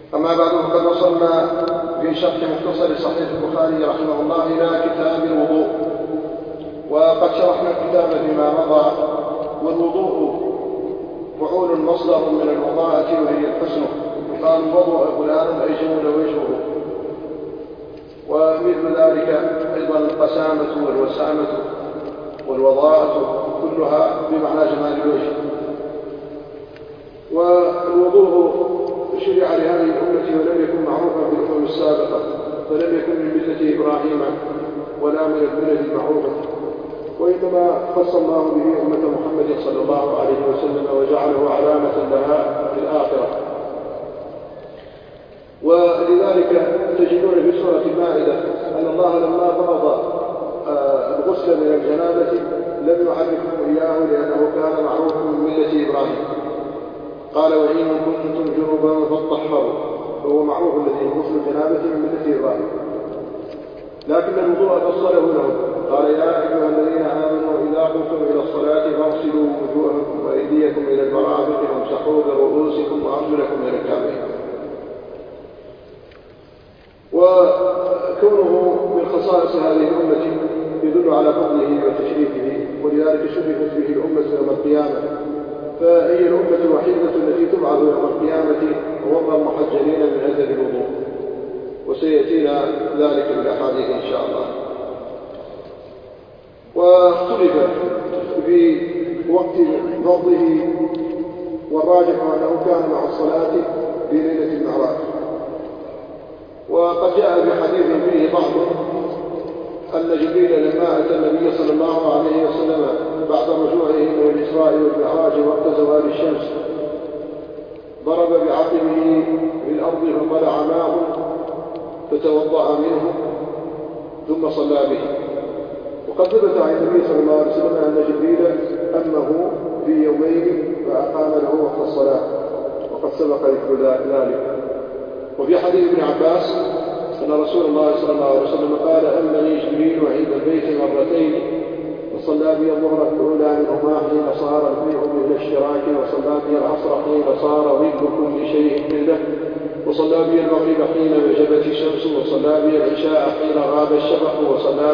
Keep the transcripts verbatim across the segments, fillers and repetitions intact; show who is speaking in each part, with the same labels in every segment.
Speaker 1: أما بعد، فقد وصلنا في شرح مختصر صحيح البخاري رحمه الله إلى كتاب الوضوء، وقد شرحنا الكتاب فيما مضى. والوضوء فعول مصدر من الوضاءة وهي الحسن، يقال وضوء فلان أي جمل وجهه. ومثل ذلك أيضا القسامة والوسامة والوضاءة كلها بمعنى جمال الوجه. والوضوء شرع لهذه الأمة ولم يكن معروفا في الأمم السابقة، فلم يكن من ملة إبراهيم ولا من الملل المعروفة، وإنما خص الله به أمة محمد صلى الله عليه وسلم وجعله علامة لها في الآخرة. ولذلك تجدون في سورة المائدة أن الله لما فرض الغسل من الجنابة لم يعرفهم إياه لأنه كان معروفا من ملة إبراهيم. قال وإن كنتم جنبا فاطهروا، فهو معروف الذي غسل الجنابة من ملة إبراهيم، لكن الوضوء فصله لهم. قال يا أيها الذين آمنوا إذا قمتم إلى الصلاة فاغسلوا وجوهكم وأيديكم إلى المرافق وامسحوا برؤوسكم وأرجلكم إلى الكعبين. وكونه من خصائص هذه الأمة يدل على فضله وتشريفه، ولذلك شرفت به الأمة يوم القيامة، فهي الأمة الوحيدة التي تبعث يوم القيامة غرا محجلين من أثر الوضوء، وسيأتينا ذلك بالأحاديث إن شاء الله. واختلف في وقت فرضه، والراجح أنه كان مع الصلاة في ليلة المعراج. وقد جاء في حديث فيه بعض أن جبريل لما أتى النبي صلى الله عليه وسلم بعد رجوعه من الإسراء والمعراج وقت زوال الشمس ضرب بعقبه في الأرض فطلع ماء فتوضأ منه ثم صلى به. وقد ثبت عن النبي صلى الله عليه وسلم أن جبريل أمه في يومين فأقام له وقت الصلاة، وقد سبق ذكر ذلك. وفي حديث ابن عباس أن رسول الله صلى الله عليه وسلم قال أمني جبريل عند البيت مرتين، وصلى بي الظهر الأولى منهما حين صار البيع مثل الشراك، وصلى بي العصر حين صار ظل كل شيء مثله، وصلى بي المغرب حين وجبت الشمس، وصلى بي العشاء حين غاب الشفق، وصلى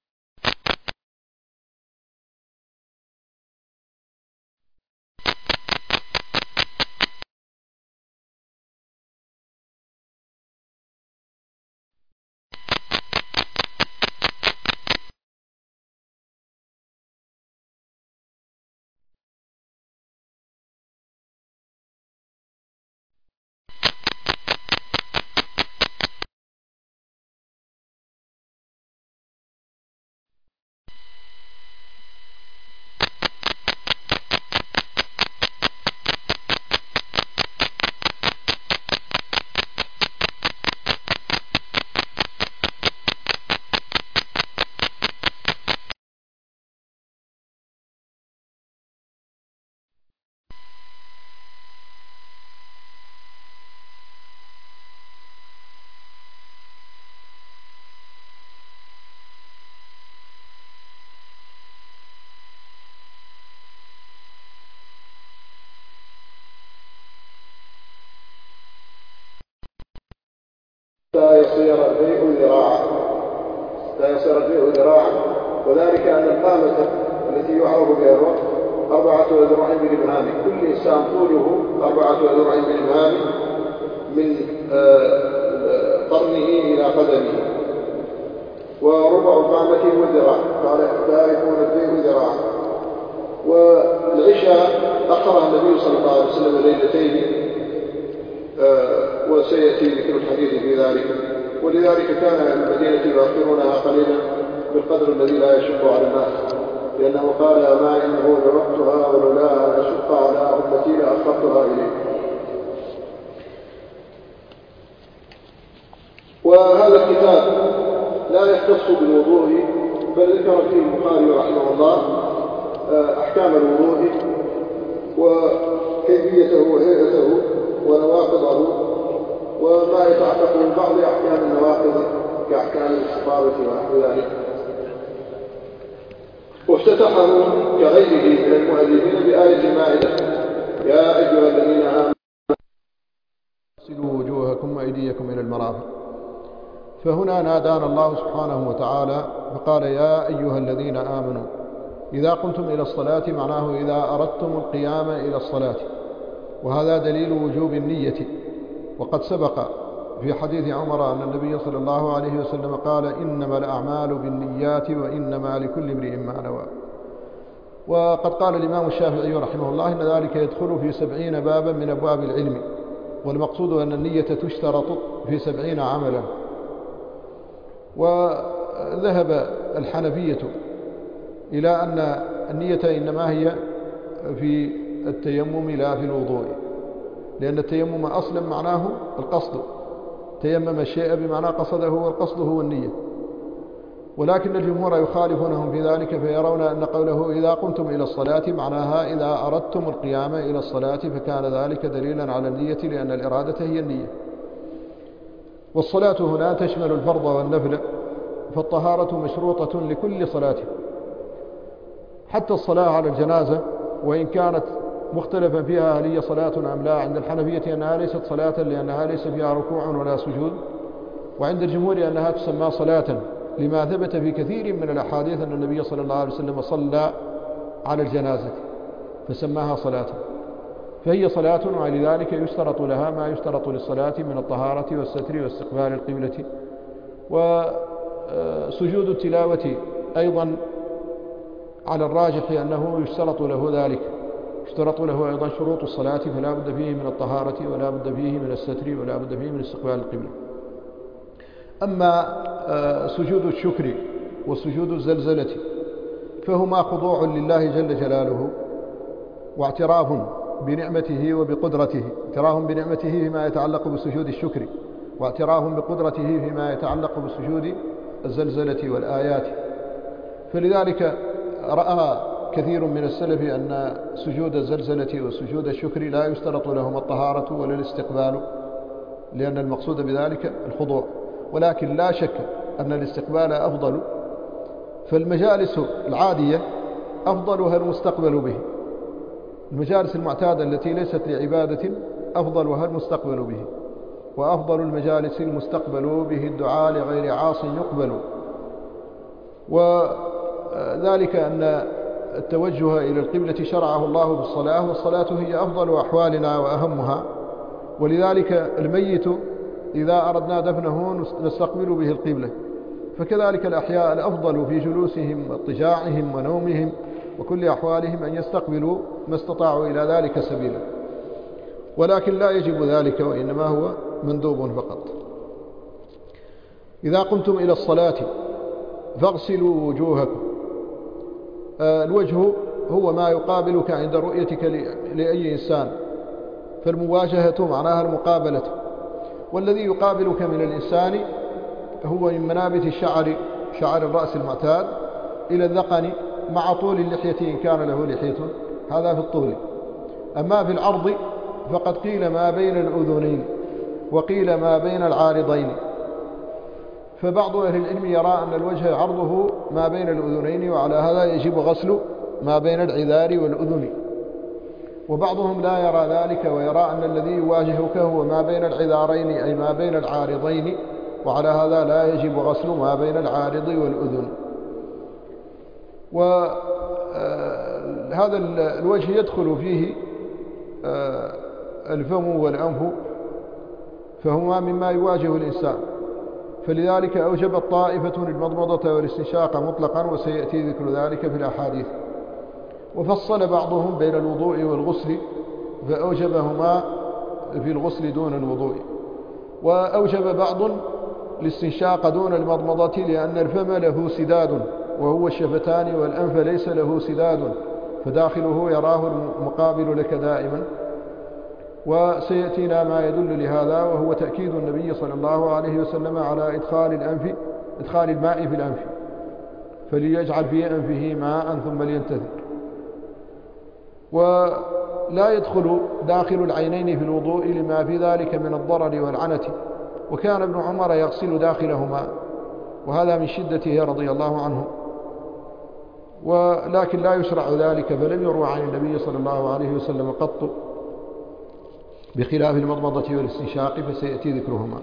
Speaker 1: لا يصير البيع ذراعا لا يصير البيع ذراعا وذلك أن القامة التي يعرف بها الوقت أربعة أذرع بالإبهام، كل إنسان طوله أربعة أذرع بالإبهام من قرنه إلى قدمه، وربع القامة هو الذراع، فلا يكون البيع ذراعا. والعشاء أخرها النبي صلى الله عليه وسلم ليلتين، آه وسيأتي ذكر الحديث في ذلك. ولذلك كان المدينة يؤخرونها قليلا بالقدر الذي لا يشق على الناس، لأنه قال ما إنه لوقتها ولولاها لشق على أمتي لأخرتها إليه. وهذا الكتاب لا يختص بالوضوء، بل ذكر فيه البخاري رحمه الله آه أحكام الوضوء وكيفيته وهيئته ونواقضه، وما يتعلق من بعض أحكام النواقض كأحكام الاستطابة ونحو ذلك. وافتتحه كغيره من المؤلفين بآية المائدة يا أيها الذين آمنوا اغسلوا وجوهكم وأيديكم إلى المرافق. فهنا نادانا الله سبحانه وتعالى فقال يا أيها الذين آمنوا إذا قمتم إلى الصلاة، معناه إذا أردتم القيام إلى الصلاة، وهذا دليل وجوب النية. وقد سبق في حديث عمر أن النبي صلى الله عليه وسلم قال إنما الأعمال بالنيات وإنما لكل امرئ ما نوى. وقد قال الإمام الشافعي رحمه الله إن ذلك يدخل في سبعين بابا من أبواب العلم، والمقصود أن النية تشترط في سبعين عملا. وذهب الحنفية إلى أن النية إنما هي في التيمم لا في الوضوء، لأن التيمم أصلا معناه القصد، تيمم الشيء بمعنى قصده، والقصد هو النية. ولكن الجمهور يخالفونهم في ذلك، فيرون أن قوله إذا قمتم إلى الصلاة معناها إذا أردتم القيام إلى الصلاة، فكان ذلك دليلا على النية، لأن الإرادة هي النية. والصلاة هنا تشمل الفرض والنفل، فالطهارة مشروطة لكل صلاة، حتى الصلاة على الجنازة، وإن كانت مختلفا فيها هل هي صلاة أم لا. عند الحنفية أنها ليست صلاة لأنها ليس فيها ركوع ولا سجود، وعند الجمهور أنها تسمى صلاة لما ثبت في كثير من الأحاديث أن النبي صلى الله عليه وسلم صلى على الجنازة فسماها صلاة، فهي صلاة، ولذلك يشترط لها ما يشترط للصلاة من الطهارة والستر واستقبال القبلة. وسجود التلاوة أيضا على الراجح أنه يشترط له ذلك، يشترط له أيضا شروط الصلاة، فلا بد فيه من الطهارة ولا بد فيه من الستر ولا بد فيه من استقبال القبلة. أما سجود الشكر وسجود الزلزلة فهما خضوع لله جل جلاله، واعتراف بنعمته وبقدرته، اعتراف بنعمته فيما يتعلق بسجود الشكر، واعتراف بقدرته فيما يتعلق بسجود الزلزلة والآيات. فلذلك رأى كثير من السلف أن سجود الزلزلة وسجود الشكر لا يشترط لهم الطهارة ولا الاستقبال، لأن المقصود بذلك الخضوع. ولكن لا شك أن الاستقبال أفضل، فالمجالس العادية أفضلها المستقبل به، المجالس المعتادة التي ليست لعبادة أفضلها المستقبل به، وأفضل المجالس المستقبل به الدعاء لغير عاص يقبل. وذلك أن التوجه إلى القبلة شرعه الله بالصلاة، والصلاة هي أفضل أحوالنا وأهمها، ولذلك الميت إذا أردنا دفنه نستقبل به القبلة، فكذلك الأحياء الأفضل في جلوسهم واضطجاعهم ونومهم وكل أحوالهم أن يستقبلوا ما استطاعوا إلى ذلك سبيلا، ولكن لا يجب ذلك، وإنما هو مندوب فقط. إذا قمتم إلى الصلاة فاغسلوا وجوهكم. الوجه هو ما يقابلك عند رؤيتك لأي إنسان، فالمواجهة معناها المقابلة، والذي يقابلك من الإنسان هو من منابت الشعر، شعر الرأس المعتاد، إلى الذقن مع طول اللحية إن كان له لحية، هذا في الطول. أما في العرض فقد قيل ما بين الأذنين وقيل ما بين العارضين، فبعض أهل العلم يرى أن الوجه عرضه ما بين الأذنين، وعلى هذا يجب غسل ما بين العذار والأذن، وبعضهم لا يرى ذلك ويرى أن الذي يواجهك هو ما بين العذارين أي ما بين العارضين، وعلى هذا لا يجب غسل ما بين العارض والأذن. وهذا الوجه يدخل فيه الفم والأنف، فهما مما يواجه الإنسان، فلذلك أوجبت طائفة المضمضة والاستنشاق مطلقا، وسيأتي ذكر ذلك في الأحاديث. وفصل بعضهم بين الوضوء والغسل فأوجبهما في الغسل دون الوضوء، وأوجب بعض الاستنشاق دون المضمضة لأن الفم له سداد وهو الشفتان، والأنف ليس له سداد، فداخله يراه المقابل لك دائما. وسيأتينا ما يدل لهذا، وهو تأكيد النبي صلى الله عليه وسلم على إدخال الأنف إدخال الماء في الأنف، فليجعل في أنفه ماء ثم لينتثر. ولا يدخل داخل العينين في الوضوء لما في ذلك من الضرر والعنة، وكان ابن عمر يغسل داخلهما، وهذا من شدته رضي الله عنه. ولكن لا يشرع ذلك، فلم يروى عن النبي صلى الله عليه وسلم قط. بخلاف المضمضة والاستنشاق فسيأتي ذكرهما.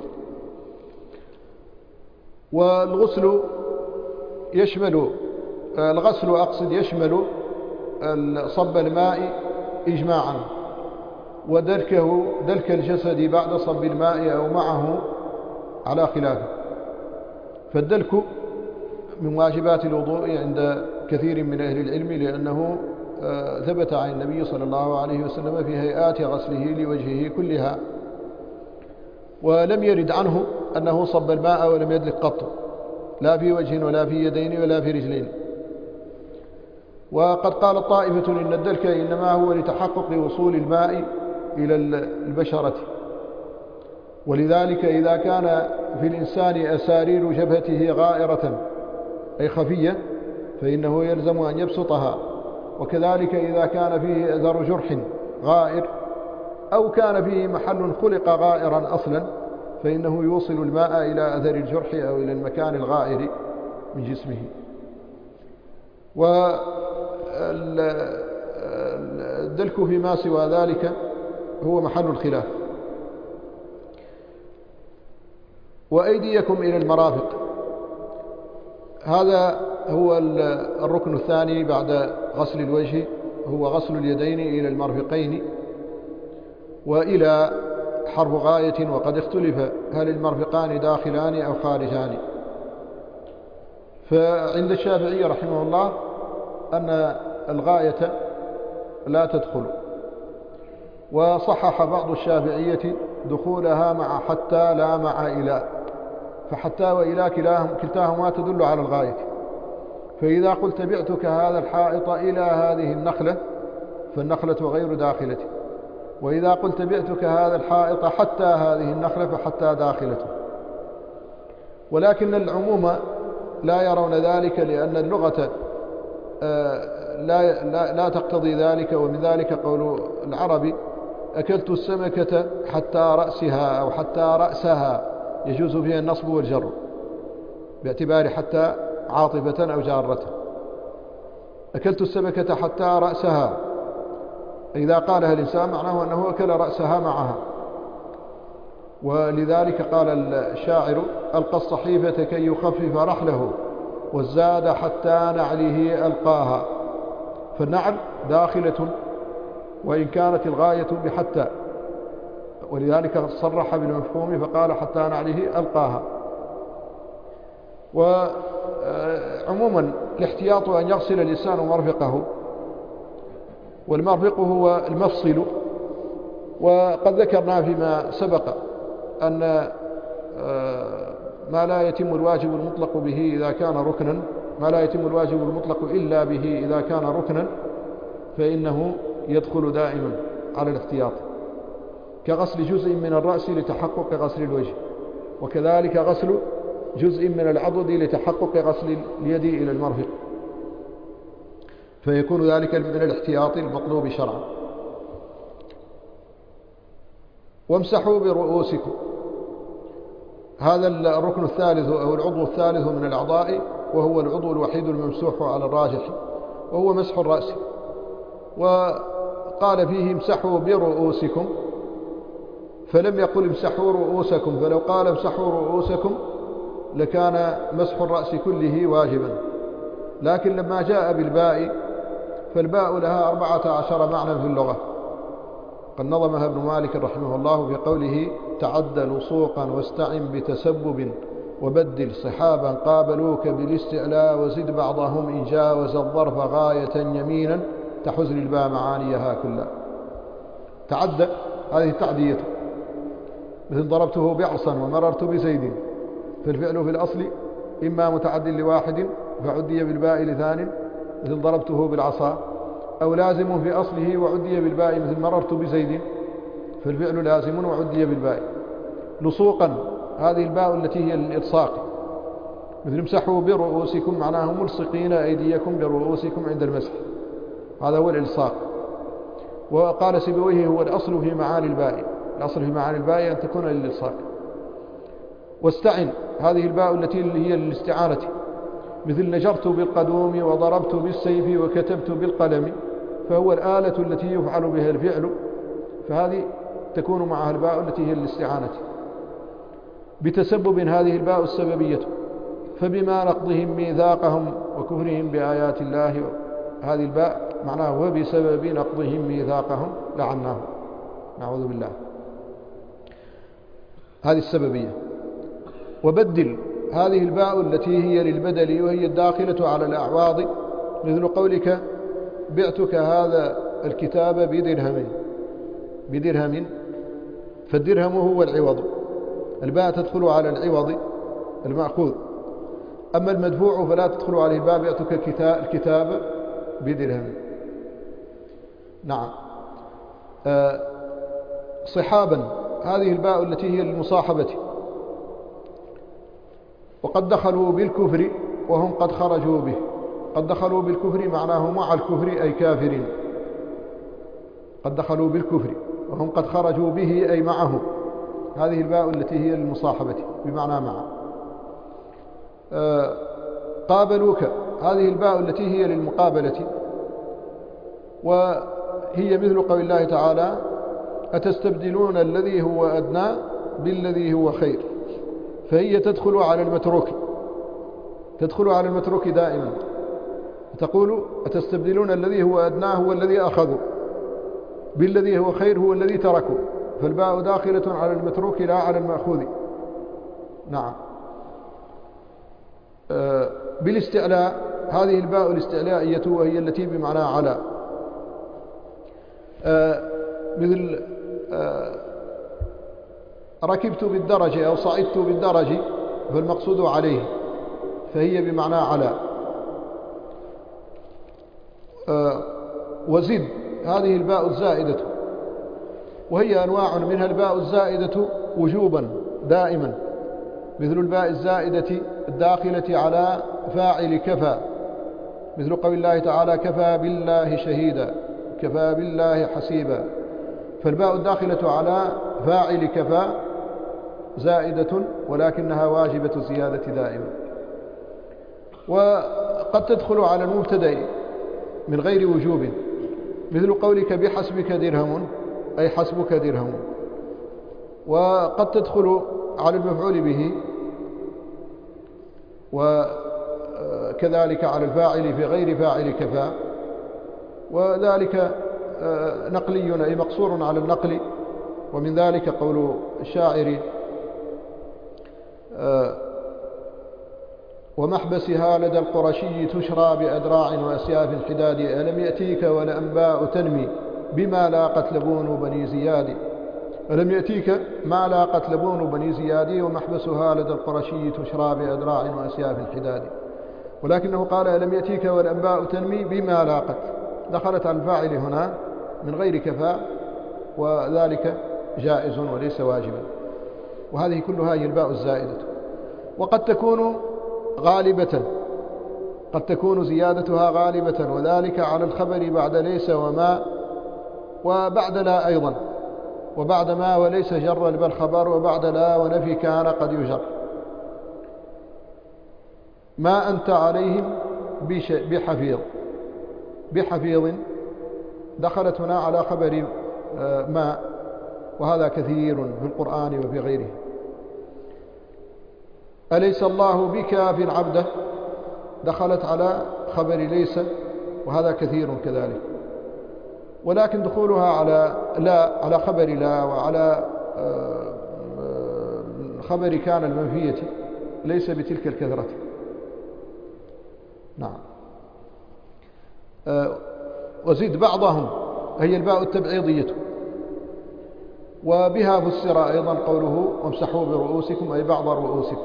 Speaker 1: والغسل يشمل الغسل أقصد يشمل صب الماء إجماعا، ودلكه دلك الجسد بعد صب الماء أو معه على خلافه. فالدلك من واجبات الوضوء عند كثير من أهل العلم، لأنه ثبت عن النبي صلى الله عليه وسلم في هيئات غسله لوجهه كلها، ولم يرد عنه أنه صب الماء ولم يدلك قط، لا في وجه ولا في يدين ولا في رجلين. وقد قال طائفة إن الدلك إنما هو لتحقق وصول الماء إلى البشرة، ولذلك إذا كان في الإنسان أسارير جبهته غائرة أي خفية فإنه يلزم أن يبسطها، وكذلك إذا كان فيه أثر جرح غائر أو كان فيه محل خلق غائرا أصلا فإنه يوصل الماء إلى أثر الجرح أو إلى المكان الغائر من جسمه. والدلك فيما سوى ذلك هو محل الخلاف. وأيديكم إلى المرافق، هذا هو الركن الثاني بعد غسل الوجه، هو غسل اليدين إلى المرفقين. وإلى حرف غاية، وقد اختلف هل المرفقان داخلان أو خارجان. فعند الشافعي رحمه الله أن الغاية لا تدخل، وصحح بعض الشافعية دخولها مع حتى لا مع إلى، فحتى وإلى كلتاهما تدل على الغاية. فإذا قلت بعتك هذا الحائط إلى هذه النخلة فالنخلة غير داخلة، وإذا قلت بعتك هذا الحائط حتى هذه النخلة فحتى داخلة. ولكن العموم لا يرون ذلك، لأن اللغة لا, لا, لا تقتضي ذلك. ومن ذلك قول العرب أكلت السمكة حتى رأسها أو حتى رأسها، يجوز فيها النصب والجر باعتبار حتى عاطفة أو جارة. أكلت السمكة حتى رأسها، إذا قالها الإنسان معناه أنه أكل رأسها معها. ولذلك قال الشاعر ألقى الصحيفة كي يخفف رحله والزاد حتى نعله ألقاها. فالنعل داخلة وإن كانت الغاية بحتى، ولذلك صرح بالمفهوم فقال حتى نعله ألقاها. وعموما الاحتياط أن يغسل الإنسان مرفقه، والمرفق هو المفصل. وقد ذكرنا فيما سبق أن ما لا يتم الواجب المطلق به إذا كان ركنا، ما لا يتم الواجب المطلق إلا به إذا كان ركنا فإنه يدخل دائما على الاحتياط، كغسل جزء من الرأس لتحقق غسل الوجه، وكذلك غسل جزء من العضد لتحقق غسل اليد إلى المرفق، فيكون ذلك من الاحتياط المطلوب شرعا. وامسحوا برؤوسكم، هذا الركن الثالث أو العضو الثالث من الأعضاء، وهو العضو الوحيد الممسوح على الراجح، وهو مسح الرأس. وقال فيه امسحوا برؤوسكم، فلم يقل امسحوا رؤوسكم، فلو قال امسحوا رؤوسكم لكان مسح الرأس كله واجبا. لكن لما جاء بالباء فالباء لها أربعة عشر معنى في اللغة، قد نظمها ابن مالك رحمه الله في قوله تعد لصوقا واستعن بتسبب وبدل صحابا قابلوك بالاستعلاء وزد بعضهم إن جاوز الظرف غاية يمينا تحز للباء معانيها كلها. تعدى هذه التعدية، مثل ضربته بعصا ومررت بزيد، فالفعل في الأصل إما متعد لواحد فعدي بالباء لثان مثل ضربته بالعصا، أو لازم في أصله وعدي بالباء مثل مررت بزيد، فالفعل لازم وعدي بالباء. لصوقا هذه الباء التي هي الإلصاق، مثل امسحوا برؤوسكم معناه ملصقين أيديكم برؤوسكم عند المسح، هذا هو الإلصاق. وقال سيبويه هو الأصل في معاني الباء، الأصل في معاني الباء أن تكون للإلصاق. واستعن هذه الباء التي هي الاستعانة، مثل نجرت بالقدوم وضربت بالسيف وكتبت بالقلم، فهو الآلة التي يفعل بها الفعل، فهذه تكون معها الباء التي هي الاستعانة بتسبب هذه الباء السببية، فبما نقضهم ميثاقهم وكفرهم بآيات الله، هذه الباء معناه وبسبب نقضهم ميثاقهم لعناهم، نعوذ بالله، هذه السببية. وبدل هذه الباء التي هي للبدل وهي الداخلة على الأعواض، مثل قولك بعتك هذا الكتاب بدرهم، بدرهم، فالدرهم هو العوض، الباء تدخل على العوض المأخوذ، أما المدفوع فلا تدخل عليه الباء، بعتك الكتاب بدرهم. نعم. أه صحابا، هذه الباء التي هي للمصاحبة، وقد دخلوا بالكفر وهم قد خرجوا به. قد دخلوا بالكفر معناه مع الكفر أي كافرين، قد دخلوا بالكفر وهم قد خرجوا به أي معه، هذه الباء التي هي للمصاحبة بمعنى مع. آه قابلوك، هذه الباء التي هي للمقابلة، وهي مثل قول الله تعالى أتستبدلون الذي هو أدنى بالذي هو خير، فهي تدخل على المتروك، تدخل على المتروك دائما، تقول أتستبدلون الذي هو أدنى هو الذي أخذوا بالذي هو خير هو الذي تركوا، فالباء داخلة على المتروك لا على المأخوذ. نعم. آه بالاستعلاء، هذه الباء الاستعلائية وهي التي بمعنى على، آه مثل آه ركبت بالدرج أو صعدت بالدرج، فالمقصود عليه، فهي بمعنى على. آه وزد، هذه الباء الزائدة، وهي أنواع منها الباء الزائدة وجوبا دائما، مثل الباء الزائدة الداخلة على فاعل كفى، مثل قول الله تعالى كفى بالله شهيدا، كفى بالله حسيبا، فالباء الداخلة على فاعل كفى زائدة ولكنها واجبة الزيادة دائما. وقد تدخل على المبتدأ من غير وجوب، مثل قولك بحسبك درهم أي حسبك درهم. وقد تدخل على المفعول به، وكذلك على الفاعل في غير فاعل كفى، وذلك نقلي أي مقصور على النقل. ومن ذلك قول الشاعر ومحبسها لدى القرشي تشرى بأدراع وأسياف حداد، ألم يأتيك والأنباء تنمي بما لاقت لبون بني زياد، ألم يأتيك ما لاقت لبون بني زياد، ومحبسها لدى القرشي تشرى بأدراع وأسياف حداد، ولكنه قال ألم يأتيك والأنباء تنمي بما لاقت، دخلت على الفاعل هنا من غير كفاء، وذلك جائز وليس واجبا. وهذه كلها هي الباء الزائدة. وقد تكون غالبة، قد تكون زيادتها غالبة، وذلك على الخبر بعد ليس وما وبعد لا أيضا، وبعد ما وليس جر بل خبر، وبعد لا ونفي كان قد يجر. ما أنت عليهم بحفيظ، بحفيظ دخلت هنا على خبر ما، وهذا كثير في القرآن وفي غيره. أليس الله بكاف عبده، دخلت على خبر ليس، وهذا كثير كذلك. ولكن دخولها على لا، على خبر لا، وعلى خبر كان المنفية ليس بتلك الكثرة. نعم. وزد بعضهم، هي الباء التبعيضية، وبها فسر أيضا قوله وامسحوا برؤوسكم أي بعض رؤوسكم.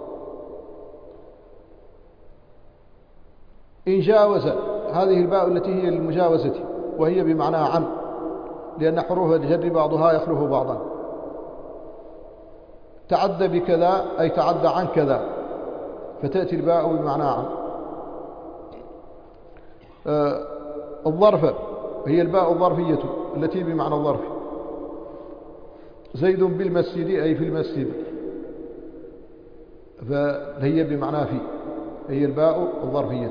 Speaker 1: إن جاوز، هذه الباء التي هي المجاوزة، وهي بمعنى عن، لأن حروف الجر بعضها يخلف بعضا. تعد بكذا أي تعد عن كذا، فتأتي الباء بمعنى عن. آه الظرف، هي الباء الظرفية التي بمعنى الظرف. زيد بالمسجد أي في المسجد، فهي بمعنى في، هي الباء الظرفية.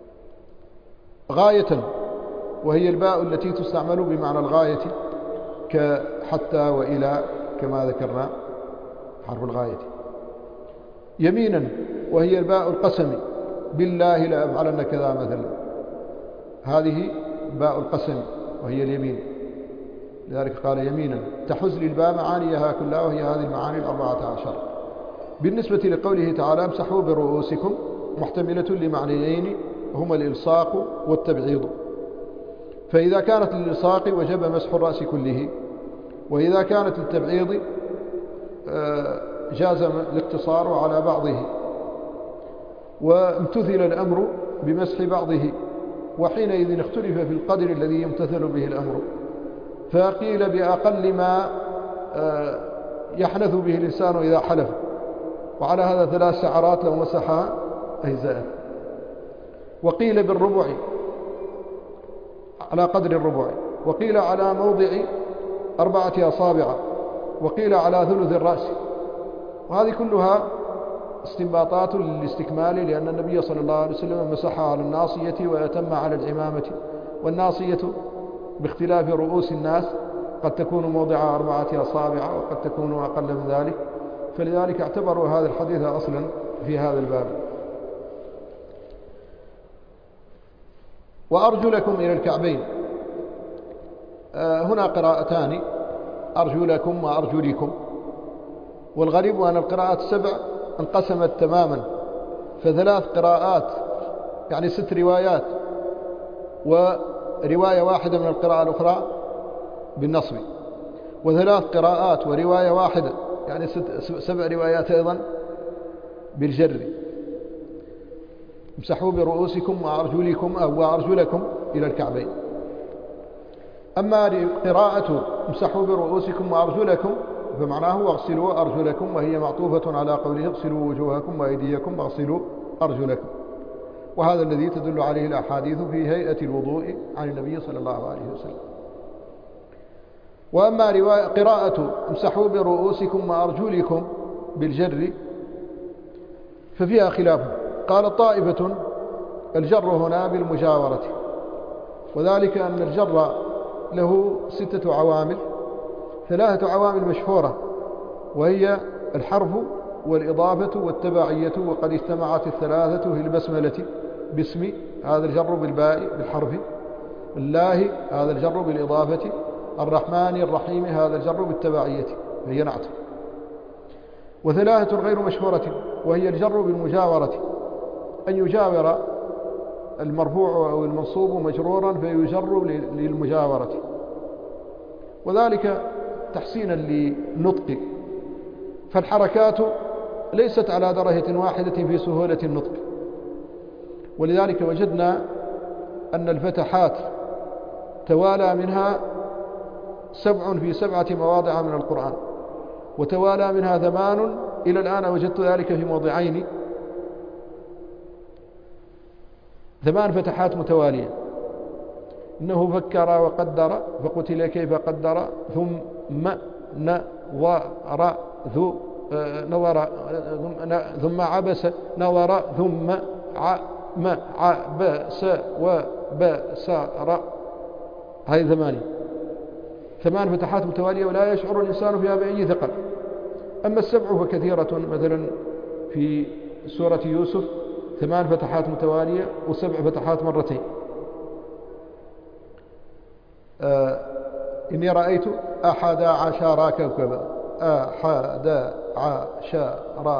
Speaker 1: غاية، وهي الباء التي تستعمل بمعنى الغاية، كحتى وإلى كما ذكرنا حرف الغاية. يمينا وهي الباء القسم، بالله لأفعلن كذا مثلا، هذه باء القسم وهي اليمين، لذلك قال يمينا. تحز للباء معانيها كلها وهي هذه المعاني الأربعة عشر. بالنسبة لقوله تعالى امسحوا برؤوسكم محتملة لمعنيين هما الإلصاق والتبعيض، فإذا كانت للإلصاق وجب مسح الرأس كله، وإذا كانت للتبعيض جاز الاقتصار على بعضه، وامتثل الأمر بمسح بعضه، وحينئذ اختلف في القدر الذي يمتثل به الأمر، فقيل بأقل ما يحنث به الإنسان إذا حلف، وعلى هذا ثلاث شعرات لو مسحها أجزاء. وقيل بالربع على قدر الربع، وقيل على موضع أربعة أصابع، وقيل على ثلث الرأس. وهذه كلها استنباطات للاستكمال، لأن النبي صلى الله عليه وسلم مسحها على الناصية ويتم على العمامة، والناصية باختلاف رؤوس الناس قد تكون موضع أربعة أصابع وقد تكون أقل من ذلك، فلذلك اعتبروا هذا الحديث أصلا في هذا الباب. وأرجلكم إلى الكعبين، هنا قراءتان، أرجلكم وأرجلكم، والغريب أن القراءات السبع انقسمت تماما، فثلاث قراءات يعني ست روايات، ورواية واحدة من القراءة الأخرى بالنصب، وثلاث قراءات ورواية واحدة يعني سبع روايات أيضا بالجر. امسحوا برؤوسكم وأرجلكم أو وأرجلكم إلى الكعبين. أما قراءة امسحوا برؤوسكم وأرجلكم فمعناه واغسلوا أرجلكم، وهي معطوفة على قوله اغسلوا وجوهكم وأيديكم واغسلوا أرجلكم، وهذا الذي تدل عليه الأحاديث في هيئة الوضوء عن النبي صلى الله عليه وسلم. وأما رواية قراءة امسحوا برؤوسكم وأرجلكم بالجر ففيها خلاف. قال طائفة الجر هنا بالمجاورة، وذلك أن الجر له ستة عوامل، ثلاثة عوامل مشهورة، وهي الحرف والإضافة والتبعية، وقد اجتمعت الثلاثة في البسملة باسم، هذا الجر بالباء بالحرف، الله هذا الجر بالإضافة، الرحمن الرحيم هذا الجر بالتبعية فهي نعت. وثلاثة غير مشهورة وهي الجر بالمجاورة، أن يجاور المرفوع أو المنصوب مجرورا فيجر للمجاورة، وذلك تحسينا للنطق، فالحركات ليست على درجة واحدة في سهولة النطق، ولذلك وجدنا أن الفتحات توالى منها سبع في سبعة مواضع من القرآن، وتوالى منها ثمان، إلى الآن وجدت ذلك في موضعين، ثمان فتحات متوالية. إنه فكر وقدر فقتل كيف قدر، ثم نظر ذو نظر ثم عبس نظر ثم عم عبس وبسر، هذه ثمانية، ثمان فتحات متوالية ولا يشعر الإنسان فيها بأي ثقل. أما السبع فكثيرة، مثلا في سورة يوسف ثمان فتحات متوالية وسبع فتحات مرتين. آه إني رأيت أحد عشر كوكبا، أحد عشر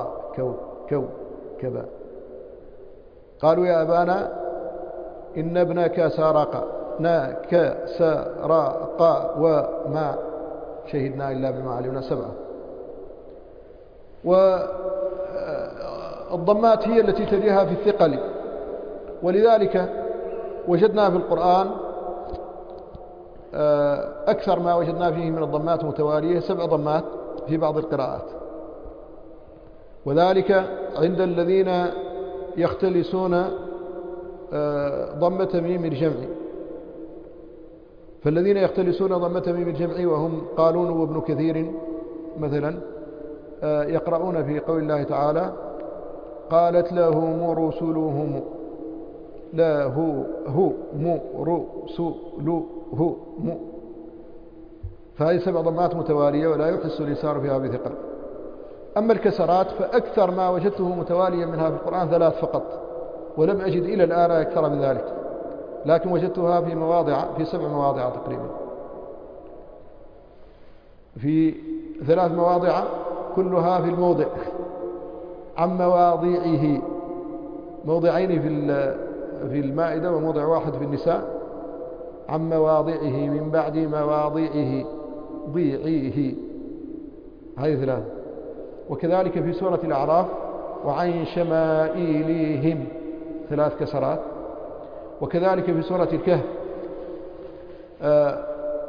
Speaker 1: كوكبا. قالوا يا أبانا إن ابنك سرق، ناك سرق وما شهدنا إلا بما علمنا، سبعة. والضمات هي التي تليها في الثقل، ولذلك وجدنا في القرآن أكثر ما وجدنا فيه من الضمات متوالية سبع ضمات في بعض القراءات، وذلك عند الذين يختلسون ضمة ميم الجمع، فالذين يختلسون ضمة ميم الجمع وهم قالون وابن كثير مثلا يقرؤون في قول الله تعالى قالت لهم رسلهم، لا هو هو م رسله م فهذه سبع ضمات متوالية ولا يحس الإنسان فيها بثقل. أما الكسرات فأكثر ما وجدته متواليا منها في القرآن ثلاث فقط، ولم أجد إلى الآن أكثر من ذلك، لكن وجدتها في مواضع في سبع مواضع تقريبا، في ثلاث مواضع كلها في الموضع عن مواضعه، موضعين في في المائدة وموضع واحد في النساء، عن مواضعه من بعد مواضعه ضيعيه، هذه ثلاث. وكذلك في سورة الأعراف وعن شمائلهم ثلاث كسرات. وكذلك في سورة الكهف آه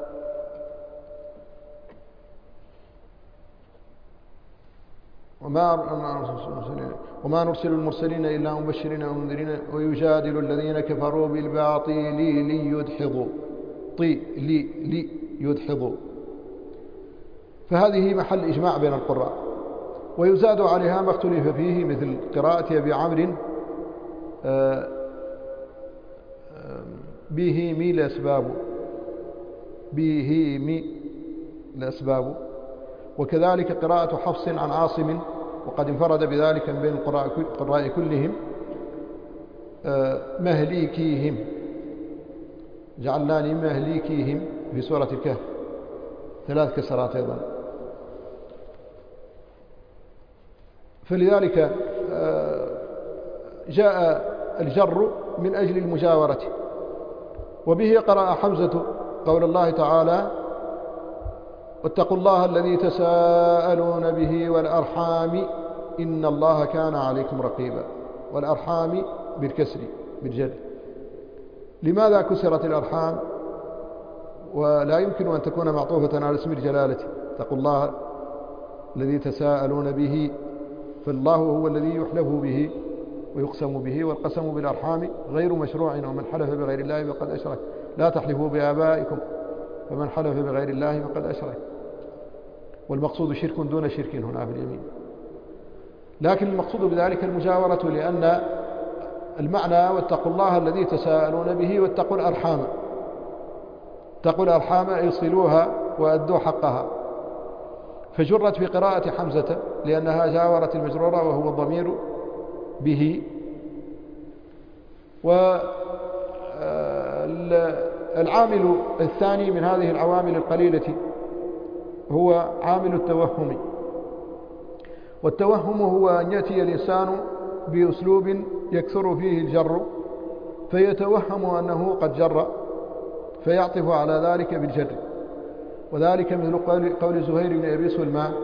Speaker 1: وما نرسل المرسلين إلا مبشرين ومنذرين ويجادل الذين كفروا بالباطل ليدحضوا طي لي لي يدحضوا. فهذه محل إجماع بين القراء، ويزاد عليها ما اختلف فيه مثل قراءة أبي عمرو به مي لأسباب به مي لأسباب. وكذلك قراءة حفص عن عاصم وقد انفرد بذلك من بين القراء كلهم مهليكيهم، جعلناني مهليكيهم في سورة الكهف ثلاث كسرات أيضا. فلذلك جاء الجر من أجل المجاورة. وبه قرأ حمزة قول الله تعالى واتقوا الله الذي تساءلون به والأرحام إن الله كان عليكم رقيبا. والأرحام بالكسر بالجر. لماذا كسرت الأرحام ولا يمكن أن تكون معطوفة على اسم الجلالة؟ اتقوا الله الذي تساءلون به، فالله هو الذي يحلف به ويقسم به، والقسم بالأرحام غير مشروع، ومن حلف بغير الله فقد أشرك. لا تحلفوا بآبائكم فمن حلف بغير الله فقد أشرك. والمقصود شرك دون شرك هنا في اليمين، لكن المقصود بذلك المجاورة، لأن المعنى واتقوا الله الذي تساءلون به واتقوا الأرحام. اتقوا الأرحام ايصلوها وأدوا حقها، فجرت في قراءة حمزة لأنها جاورت المجرورة وهو الضمير به. والعامل الثاني من هذه العوامل القليلة هو عامل التوهم. والتوهم هو أن يأتي الإنسان بأسلوب يكثر فيه الجر فيتوهم أنه قد جر فيعطف على ذلك بالجر. وذلك مثل قول زهير بن أبي سلمان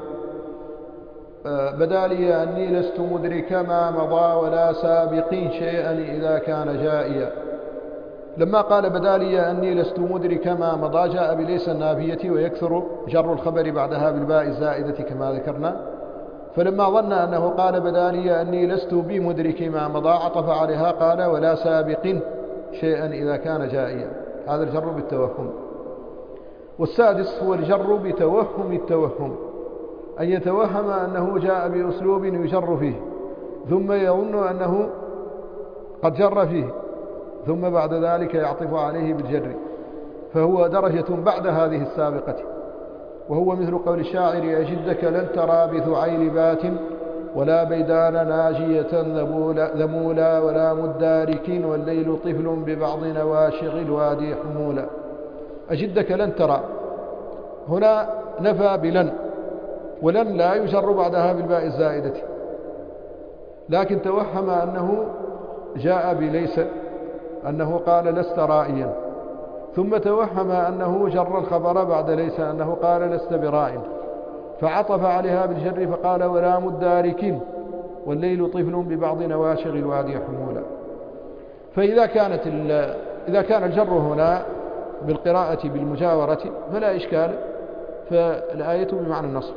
Speaker 1: بدا لي أني لست مدرك ما مضى ولا سابق شيئا إذا كان جائيا. لما قال بدا لي أني لست مدرك ما مضى جاء بليس النافية ويكثر جر الخبر بعدها بالباء الزائدة كما ذكرنا. فلما ظن أنه قال بدا لي أني لست بمدرك ما مضى عطف عليها قال ولا سابق شيئا إذا كان جائيا. هذا الجر بالتوهم. والسادس هو الجر بتوهم التوهم، أن يتوهم أنه جاء بأسلوب يجر فيه ثم يظن أنه قد جر فيه ثم بعد ذلك يعطف عليه بالجر، فهو درجة بعد هذه السابقة. وهو مثل قول الشاعر أجدك لن ترى بثعيل بات ولا بيدان ناجية ذمولا ولا مدارك والليل طفل ببعض نواشغ الوادي حمولا. أجدك لن ترى هنا نفى بلن، ولن لا يجر بعدها بالباء الزائدة، لكن توهم أنه جاء بليس، أنه قال لست رائيا، ثم توهم أنه جر الخبر بعد ليس أنه قال لست برائن، فعطف عليها بالجر فقال ولا مدارك والليل طفل ببعض نواشغ الوادي حمولا. فإذا كانت إذا كان الجر هنا بالقراءة بالمجاورة فلا إشكال، فالآية بمعنى النصب.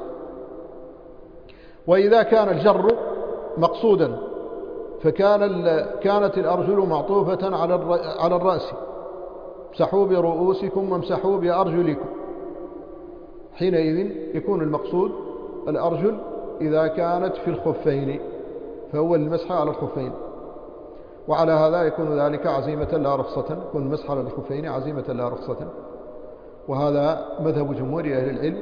Speaker 1: وإذا كان الجر مقصودا فكان كانت الأرجل معطوفة على على الرأس، امسحوا برؤوسكم وامسحوا بأرجلكم. حينئذ يكون المقصود الأرجل إذا كانت في الخفين فهو المسح على الخفين، وعلى هذا يكون ذلك عزيمة لا رخصة، يكون المسح على الخفين عزيمة لا رخصة. وهذا مذهب جمهور أهل العلم.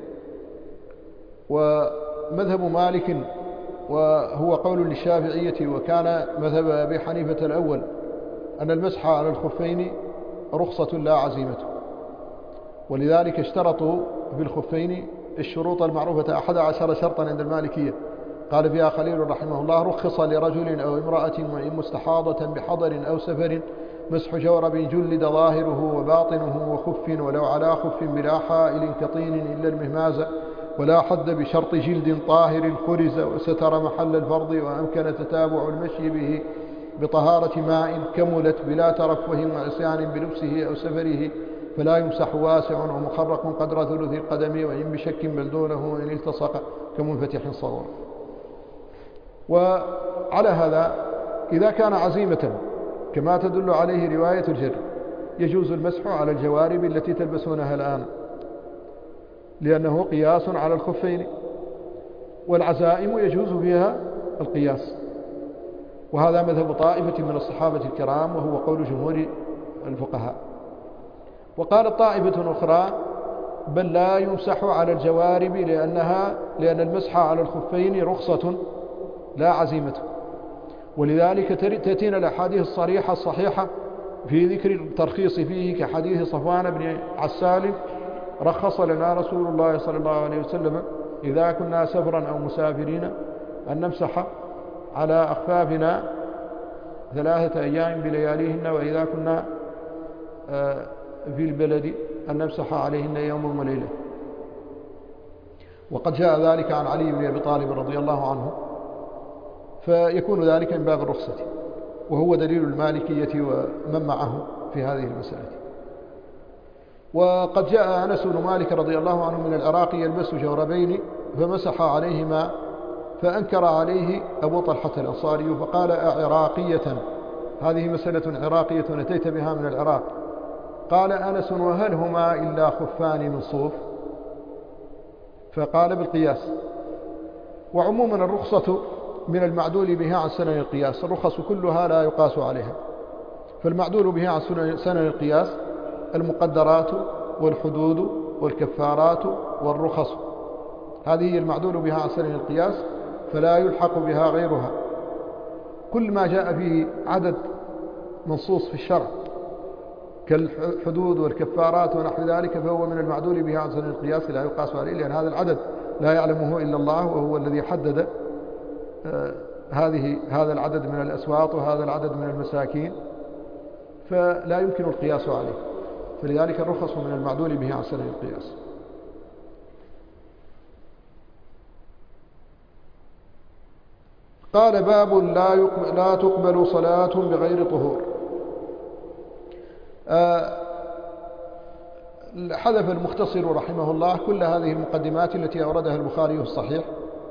Speaker 1: ومذهب مالك وهو قول للشافعية وكان مذهب أبي حنيفة الأول أن المسح على الخفين رخصة لا عزيمة، ولذلك اشترطوا في الخفين الشروط المعروفة أحد عشر شرطا عند المالكية. قال فيها خليل رحمه الله: رخص لرجل أو امرأة وإن مستحاضة بحضر أو سفر مسح جورب جلد ظاهره وباطنه وخف ولو على خف بلا حائل كطين إلا المهماز، ولا حد بشرط جلد طاهر خرز وستر محل الفرض، وأمكن تتابع المشي به بطهارة ماء كملت بلا ترفه وعصيان بلبسه أو سفره، فلا يمسح واسع ومخرق قدر ثلث القدم وإن بشك بل دونه إن التصق كمنفتح صغور. وعلى هذا إذا كان عزيمة كما تدل عليه رواية الجر يجوز المسح على الجوارب التي تلبسونها الآن، لأنه قياس على الخفين، والعزائم يجوز فيها القياس، وهذا مذهب طائفة من الصحابة الكرام وهو قول جمهور الفقهاء. وقالت طائفة أخرى: بل لا يمسح على الجوارب لأنها لأن المسح على الخفين رخصة لا عزيمة، ولذلك تأتينا الأحاديث الصريحة الصحيحة في ذكر الترخيص فيه، كحديث صفوان بن عسال: رخص لنا رسول الله صلى الله عليه وسلم إذا كنا سفرا أو مسافرين أن نمسح على أخفافنا ثلاثة أيام بلياليهن، وإذا كنا في البلد أن نمسح عليهن يوم وليلة. وقد جاء ذلك عن علي بن أبي طالب رضي الله عنه، فيكون ذلك من باب الرخصة، وهو دليل المالكية ومن معه في هذه المسألة. وقد جاء أنس بن مالك رضي الله عنه من العراق يلبس جوربين فمسح عليهما، فأنكر عليه أبو طلحة الأنصاري فقال: أعراقية؟ هذه مسألة عراقية أتيت بها من العراق. قال أنس: وهل هما إلا خفان من صوف؟ فقال: بالقياس. وعموما الرخصة من المعدول بها عن سنن القياس، الرخص كلها لا يقاس عليها، فالمعدول بها عن سنن القياس المقدرات والحدود والكفارات والرخص، هذه هي المعدول بها عن سنن القياس، فلا يلحق بها غيرها. كل ما جاء فيه عدد منصوص في الشرع كالحدود والكفارات ونحو ذلك فهو من المعدول بها عن سنن القياس لا يقاس عليه، لأن هذا العدد لا يعلمه إلا الله، وهو الذي حدد هذه هذا العدد من الأسواط وهذا العدد من المساكين، فلا يمكن القياس عليه، فلذلك الرخص من المعدول به عن سنن القياس. قال: باب لا, لا تقبل صلاة بغير طهور. آه حذف المختصر رحمه الله كل هذه المقدمات التي أوردها البخاري في الصحيح،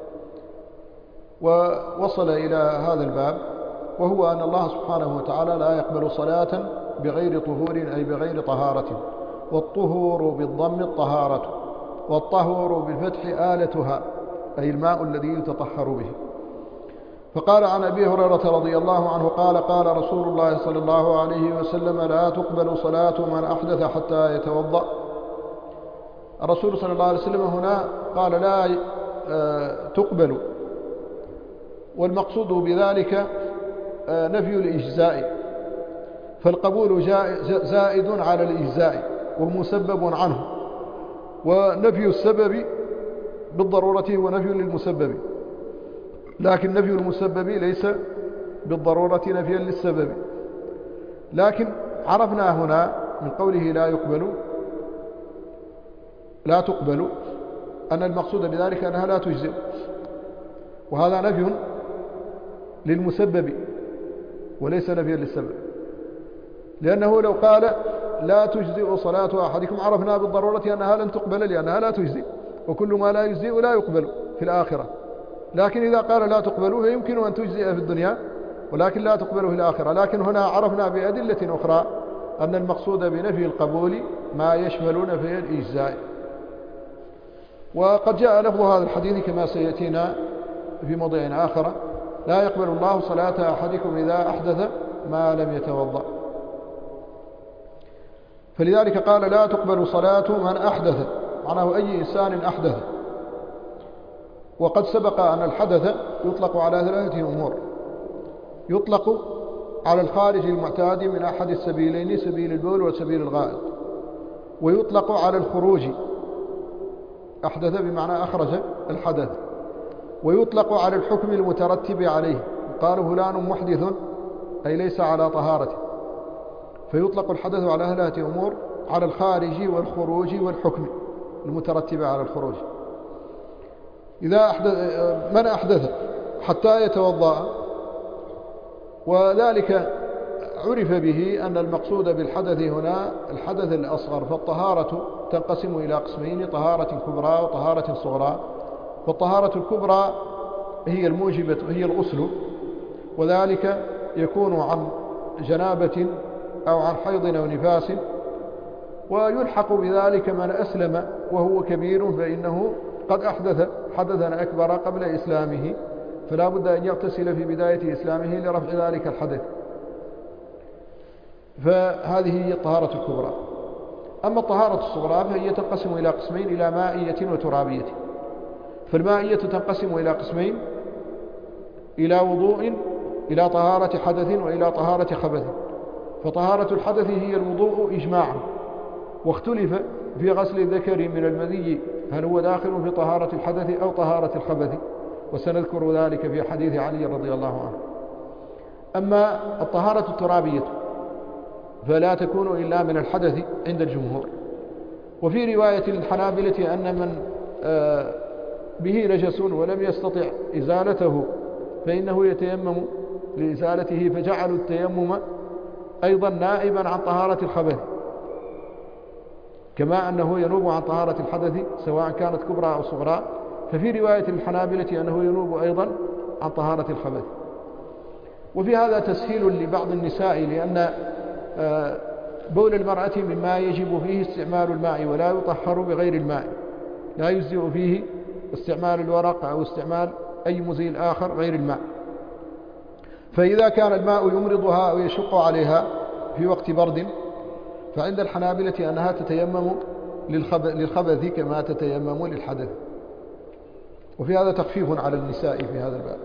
Speaker 1: ووصل إلى هذا الباب، وهو أن الله سبحانه وتعالى لا يقبل صلاة بغير طهور أي بغير طهارة، والطهور بالضم الطهارة، والطهور بالفتح آلتها أي الماء الذي يتطهر به. فقال عن أبي هريرة رضي الله عنه قال: قال رسول الله صلى الله عليه وسلم: لا تقبل صلاة من أحدث حتى يتوضأ. الرسول صلى الله عليه وسلم هنا قال لا تقبل، والمقصود بذلك نفي الإجزاء، فالقبول زائد على الإجزاء ومسبب عنه، ونفي السبب بالضرورة هو نفي للمسبب، لكن نفي المسبب ليس بالضرورة نفيا للسبب. لكن عرفنا هنا من قوله لا يقبل لا تقبل أن المقصود بذلك أنها لا تجزئ، وهذا نفي للمسبب وليس نفيا للسبب، لأنه لو قال لا تجزئ صلاة أحدكم عرفنا بالضرورة أنها لن تقبل لأنها لا تجزئ، وكل ما لا يجزئ لا يقبل في الآخرة. لكن إذا قال لا تقبل فيمكن أن تجزئ في الدنيا ولكن لا تقبل في الآخرة. لكن هنا عرفنا بأدلة أخرى أن المقصود بنفي القبول ما يشمل نفي الإجزاء. وقد جاء لفظ هذا الحديث كما سيأتينا في موضع آخر: لا يقبل الله صلاة أحدكم إذا أحدث ما لم يتوضأ. فلذلك قال لا تقبل صلاة من أحدث، معناه أي إنسان أحدث. وقد سبق أن الحدث يطلق على ثلاثة أمور: يطلق على الخارج المعتاد من أحد السبيلين، سبيل البول وسبيل الغائط، ويطلق على الخروج، أحدث بمعنى أخرج الحدث، ويطلق على الحكم المترتب عليه، قال فلان محدث أي ليس على طهارته، فيطلق الحدث على ثلاثة أمور: على الخارج والخروج والحكم المترتب على الخروج. إذا أحدث من أحدث حتى يتوضأ، وذلك عرف به أن المقصود بالحدث هنا الحدث الأصغر، فالطهارة تنقسم إلى قسمين: طهارة كبرى وطهارة صغرى. فالطهارة الكبرى هي الموجبة، هي الغسل، وذلك يكون عن جنابة أو عن حيض أو نفاس، ويلحق بذلك من أسلم وهو كبير فإنه قد أحدث حدثا أكبر قبل إسلامه، فلا بد أن يغتسل في بداية إسلامه لرفع ذلك الحدث. فهذه هي الطهارة الكبرى. أما الطهارة الصغرى فهي تنقسم إلى قسمين: إلى مائية وترابية. فالمائية تنقسم إلى قسمين: إلى وضوء، إلى طهارة حدث، وإلى طهارة خبث. فطهارة الحدث هي الوضوء إجماعا، واختلف في غسل الذكر من المذي هل هو داخل في طهارة الحدث أو طهارة الخبث، وسنذكر ذلك في حديث علي رضي الله عنه. أما الطهارة الترابية فلا تكون إلا من الحدث عند الجمهور. وفي رواية الحنابلة أن من به نجس ولم يستطع إزالته فإنه يتيمم لإزالته، فجعلوا التيمم أيضا نائبا عن طهارة الخبث، كما أنه ينوب عن طهارة الحدث سواء كانت كبرى أو صغرى. ففي رواية الحنابلة أنه ينوب أيضا عن طهارة الخبث. وفي هذا تسهيل لبعض النساء، لأن بول المرأة مما يجب فيه استعمال الماء ولا يطهر بغير الماء، لا يجزئ فيه استعمال الورق أو استعمال أي مزيل آخر غير الماء. فإذا كان الماء يمرضها أو يشق عليها في وقت برد فعند الحنابلة أنها تتيمم للخبث كما تتيمم للحدث. وفي هذا تخفيف على النساء في هذا الباب.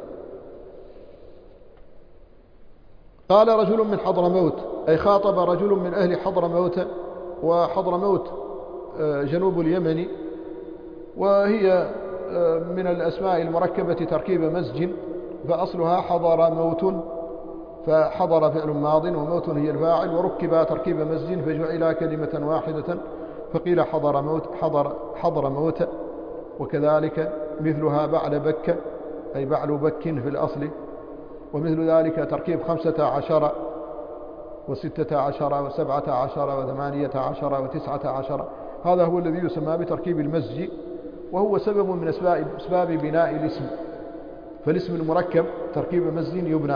Speaker 1: قال رجل من حضرموت، أي خاطب رجل من أهل حضرموت، وحضرموت جنوب اليمن، وهي من الأسماء المركبة تركيب مزج، فأصلها حضر موت، فحضر فعل ماض وموت هي الفاعل، وركب تركيب مزج فجعل كلمة واحدة فقيل حضر موت حضر حضر موت. وكذلك مثلها بعل بك، أي بعل بك في الأصل. ومثل ذلك تركيب خمسة عشر وستة عشر وسبعة عشر وثمانية عشر وتسعة عشر، هذا هو الذي يسمى بتركيب المزج، وهو سبب من أسباب, أسباب بناء الاسم. فالاسم المركب تركيب مزج يبنى.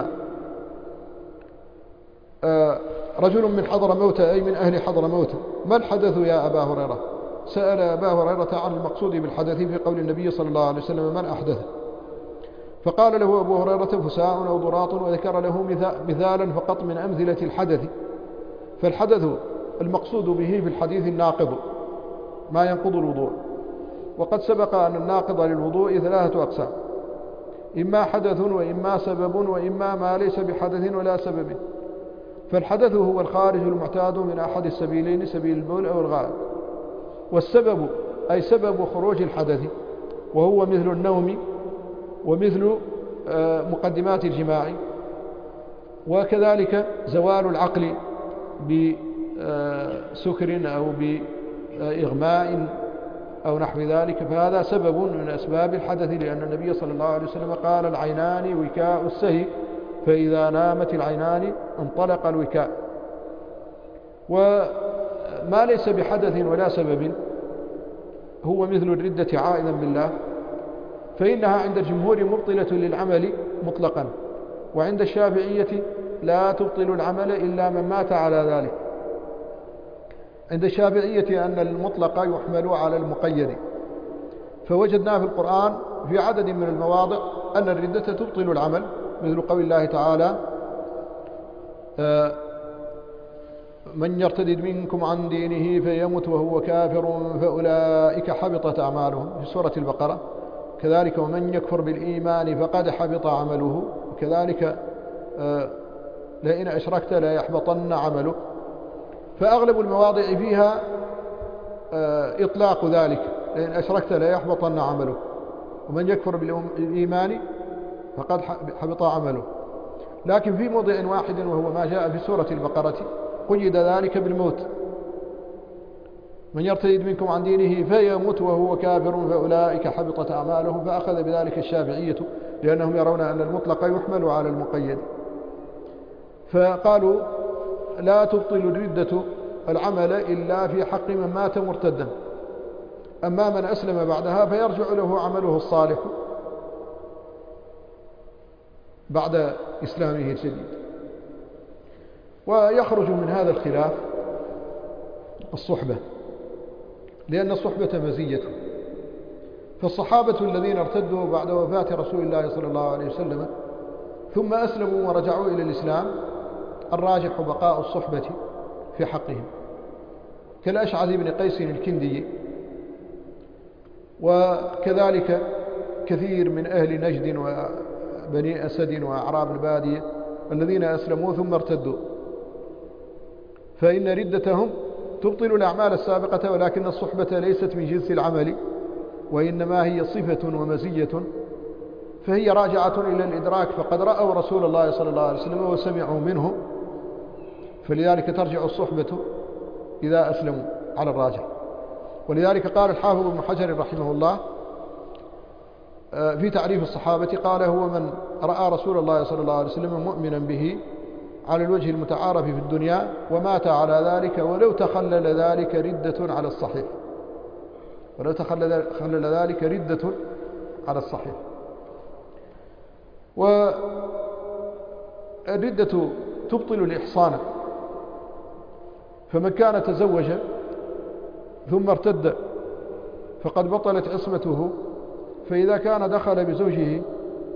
Speaker 1: آه رجل من حضرموت، أي من أهل حضرموت. ما الحدث يا أبا هريرة؟ سأل أبا هريرة عن المقصود بالحدث في قول النبي صلى الله عليه وسلم: من أحدث؟ فقال له أبو هريرة: فساء أو ضراط، وذكر له مثالا فقط من أمثلة الحدث. فالحدث المقصود به في الحديث الناقض، ما ينقض الوضوء. وقد سبق أن الناقض للوضوء ثلاثة أقسام: إما حدث، وإما سبب، وإما ما ليس بحدث ولا سبب. فالحدث هو الخارج المعتاد من أحد السبيلين، سبيل البول أو الغائط. والسبب أي سبب خروج الحدث، وهو مثل النوم ومثل مقدمات الجماع، وكذلك زوال العقل بسكر أو بإغماء أو نحو ذلك، فهذا سبب من أسباب الحدث، لأن النبي صلى الله عليه وسلم قال: العينان وكاء السهي، فإذا نامت العينان انطلق الوكاء. وما ليس بحدث ولا سبب هو مثل الردة عائذا بالله، فإنها عند الجمهور مبطلة للعمل مطلقا، وعند الشافعية لا تبطل العمل إلا من مات على ذلك. عند الشافعية أن المطلق يحمل على المقيد، فوجدنا في القرآن في عدد من المواضع أن الردة تبطل العمل، مثل قول الله تعالى:
Speaker 2: من يرتد منكم عن دينه فيمت وهو كافر فأولئك حبطت أعمالهم في سورة البقرة. كذلك ومن يكفر بالإيمان فقد حبط عمله. وكذلك لئن أشركت لا يحبطن عمله. فأغلب المواضع فيها إطلاق ذلك، لئن أشركت لا يحبطن عمله، ومن يكفر بالإيمان فقد حبط عمله. لكن في موضع واحد وهو ما جاء في سورة البقرة قيد ذلك بالموت: من يرتد منكم عن دينه فيمت وهو كافر فأولئك حبطت أعمالهم. فأخذ بذلك الشافعية لأنهم يرون أن المطلق يحمل على المقيد، فقالوا لا تبطل الردة العمل إلا في حق من مات مرتدا، أما من أسلم بعدها فيرجع له عمله الصالح بعد إسلامه الجديد. ويخرج من هذا الخلاف الصحبة، لأن الصحبة مزية. فالصحابة الذين ارتدوا بعد وفاة رسول الله صلى الله عليه وسلم ثم أسلموا ورجعوا إلى الإسلام الراجح بقاء الصحبة في حقهم، كالأشعث بن قيس الكندي، وكذلك كثير من أهل نجد وبني أسد وأعراب البادية الذين أسلموا ثم ارتدوا، فإن ردتهم تبطل الأعمال السابقة، ولكن الصحبة ليست من جنس العمل، وإنما هي صفة ومزية، فهي راجعة إلى الإدراك، فقد رأوا رسول الله صلى الله عليه وسلم وسمعوا منه، فلذلك ترجع الصحبة إذا أسلموا على الراجع. ولذلك قال الحافظ ابن حجر رحمه الله في تعريف الصحابة، قال هو من رأى رسول الله صلى الله عليه وسلم مؤمنا به على الوجه المتعارف في الدنيا ومات على ذلك، ولو تخلل ذلك ردة على الصحيح، ولو تخلل ذلك ردة على الصحيح. والردة تبطل الإحصان، فمن كان تزوج ثم ارتد فقد بطلت عصمته، فإذا كان دخل بزوجه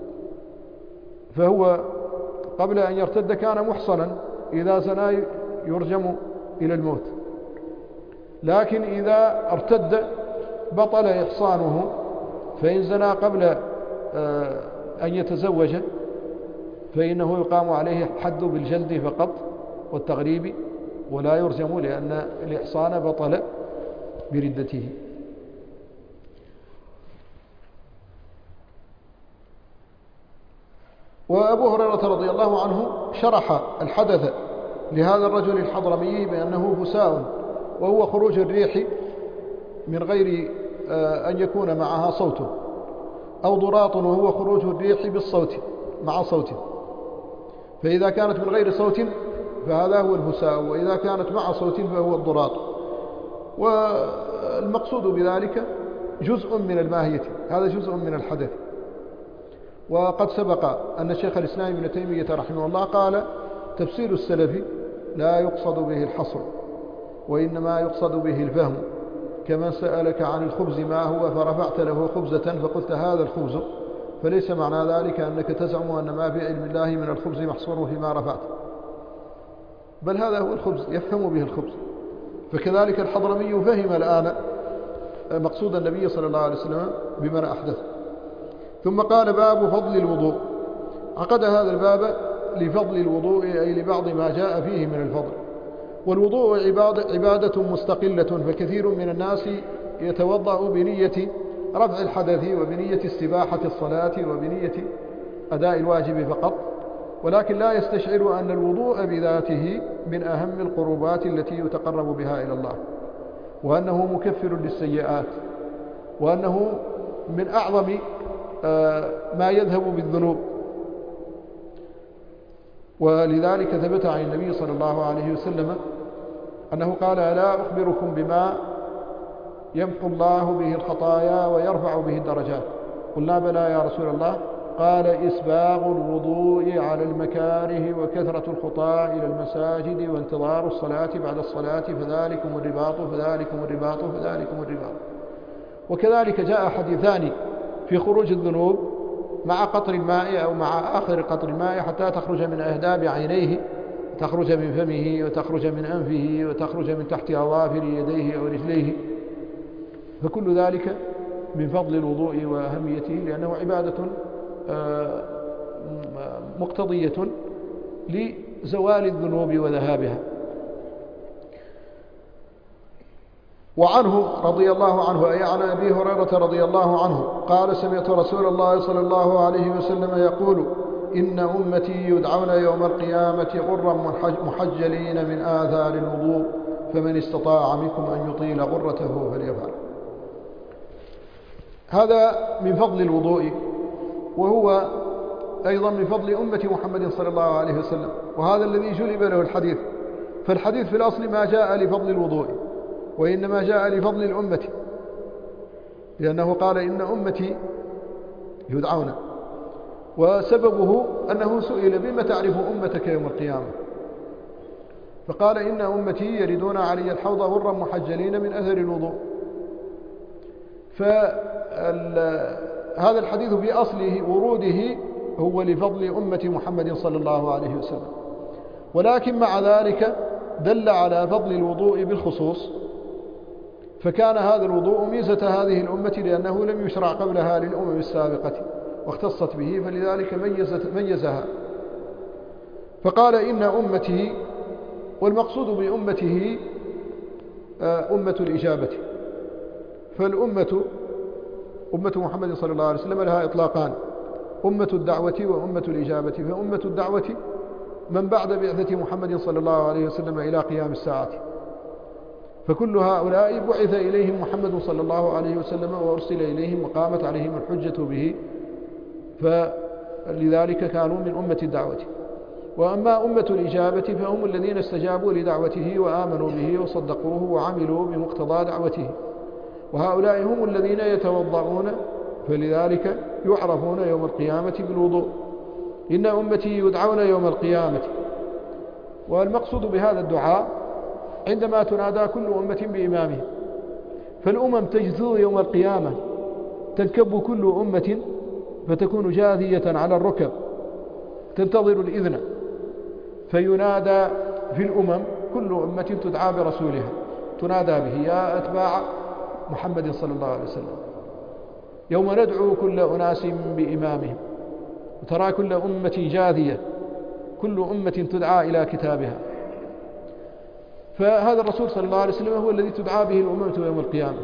Speaker 2: فهو قبل أن يرتد كان محصنا، إذا زنى يرجم إلى الموت، لكن إذا ارتد بطل إحصانه، فإن زنى قبل أن يتزوج فإنه يقام عليه حد بالجلد فقط والتغريب ولا يرجم، لأن الإحصان بطل بردته. وأبو هريرة رضي الله عنه شرح الحدث لهذا الرجل الحضرمي بأنه فساء، وهو خروج الريح من غير أن يكون معها صوت، أو ضراط وهو خروج الريح بالصوت مع صوت، فإذا كانت من غير صوت فهذا هو الفساء، وإذا كانت مع صوت فهو الضراط. والمقصود بذلك جزء من الماهية، هذا جزء من الحدث. وقد سبق أن الشيخ الإسلام ابن تيمية رحمه الله قال تفسير السلف لا يقصد به الحصر، وإنما يقصد به الفهم، كمن سألك عن الخبز ما هو فرفعت له خبزة فقلت هذا الخبز، فليس معنى ذلك أنك تزعم أن ما في علم الله من الخبز محصور فيما رفعت، بل هذا هو الخبز يفهم به الخبز. فكذلك الحضرمي فهم الآن مقصود النبي صلى الله عليه وسلم بمن أحدث. ثم قال باب فضل الوضوء، عقد هذا الباب لفضل الوضوء، أي لبعض ما جاء فيه من الفضل. والوضوء عبادة مستقلة، فكثير من الناس يتوضأ بنية رفع الحدث وبنية استباحة الصلاة وبنية أداء الواجب فقط، ولكن لا يستشعر أن الوضوء بذاته من أهم القربات التي يتقرب بها إلى الله، وأنه مكفر للسيئات، وأنه من أعظم ما يذهب بالذنوب. ولذلك ثبت عن النبي صلى الله عليه وسلم أنه قال ألا أخبركم بما يمحو الله به الخطايا ويرفع به الدرجات؟ قلنا بلى يا رسول الله. قال إسباغ الوضوء على المكاره وكثرة الخطى إلى المساجد وانتظار الصلاة بعد الصلاة، فذلكم الرباط فذلكم الرباط فذلكم الرباط. وكذلك جاء حديثان في خروج الذنوب مع قطر الماء أو مع آخر قطر الماء حتى تخرج من أهداب عينيه تخرج من فمه وتخرج من أنفه وتخرج من تحت أظافر يديه أو رجليه، فكل ذلك من فضل الوضوء وأهميته، لأنه عبادة مقتضية لزوال الذنوب وذهابها. وعنه رضي الله عنه، أي عن أبي هريرة رضي الله عنه قال: سمعت رسول الله صلى الله عليه وسلم يقول: إن أمتي يدعون يوم القيامة غرا محجلين من آثار الوضوء، فمن استطاع منكم أن يطيل غرته فليفعل. هذا من فضل الوضوء، وهو أيضا من فضل أمة محمد صلى الله عليه وسلم، وهذا الذي جلب له الحديث. فالحديث في الأصل ما جاء لفضل الوضوء، وإنما جاء لفضل الأمة، لأنه قال: إن أمتي يدعون، وسببه أنه سئل: بما تعرف أمتك يوم القيامة؟ فقال: إن أمتي يردون علي الحوض غرا محجلين من أثر الوضوء. فهذا الحديث في أصله وروده هو لفضل أمة محمد صلى الله عليه وسلم، ولكن مع ذلك دل على فضل الوضوء بالخصوص، فكان هذا الوضوء ميزة هذه الأمة، لأنه لم يشرع قبلها للأمم السابقة واختصت به، فلذلك ميزت ميزها. فقال: إن أمتي، والمقصود بأمته أمة الإجابة. فالأمة أمة محمد صلى الله عليه وسلم لها إطلاقان: أمة الدعوة وأمة الإجابة. فأمة الدعوة من بعد بعثة محمد صلى الله عليه وسلم إلى قيام الساعة، فكل هؤلاء بعث إليهم محمد صلى الله عليه وسلم وأرسل إليهم وقامت عليهم الحجة به، فلذلك كانوا من أمة الدعوة. وأما أمة الإجابة فهم الذين استجابوا لدعوته وآمنوا به وصدقوه وعملوا بمقتضى دعوته، وهؤلاء هم الذين يتوضعون، فلذلك يعرفون يوم القيامة بالوضوء. إن أمتي يدعون يوم القيامة. والمقصود بهذا الدعاء عندما تنادى كل أمة بإمامها، فالأمم تجثو يوم القيامة، تنكب كل أمة فتكون جاثية على الركب تنتظر الإذن، فينادى في الأمم كل أمة تدعى برسولها، تنادى به: يا أتباع محمد صلى الله عليه وسلم، يوم ندعو كل أناس بإمامهم، وترى كل أمة جاثية، كل أمة تدعى إلى كتابها. فهذا الرسول صلى الله عليه وسلم هو الذي تدعى به الأمة يوم القيامة،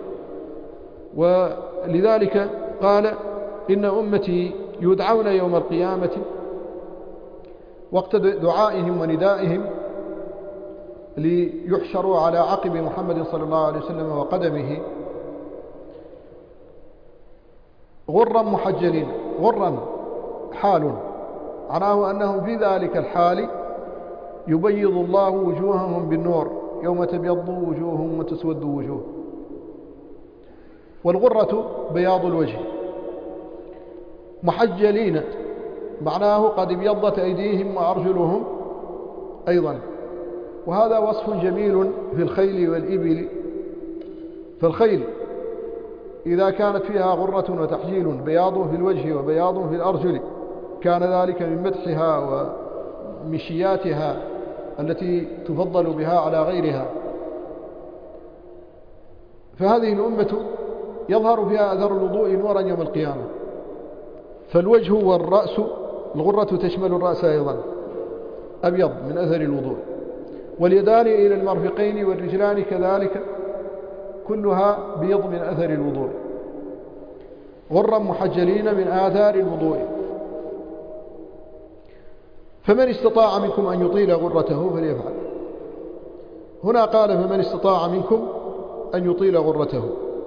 Speaker 2: ولذلك قال: إن أمتي يدعون يوم القيامة، وقت دعائهم وندائهم ليحشروا على عقب محمد صلى الله عليه وسلم وقدمه غرا محجلين. غرا حال، معناه أنهم في ذلك الحال يبيض الله وجوههم بالنور، يوم تبيض وجوههم وتسود وجوه. والغرة بياض الوجه. محجلين معناه قد ابيضت أيديهم وأرجلهم أيضا، وهذا وصف جميل في الخيل والإبل. فالخيل إذا كانت فيها غرة وتحجيل، بياض في الوجه وبياض في الأرجل، كان ذلك من مدحها ومشياتها التي تفضل بها على غيرها. فهذه الأمة يظهر فيها أثر الوضوء نورا يوم القيامة. فالوجه والرأس، الغرة تشمل الرأس أيضا، أبيض من أثر الوضوء، واليدان إلى المرفقين والرجلان كذلك كلها بيض من أثر الوضوء، غرا محجلين من آثار الوضوء. فمن استطاع منكم أن يطيل غرته فليفعل. هنا قال: فمن استطاع منكم أن يطيل غرته.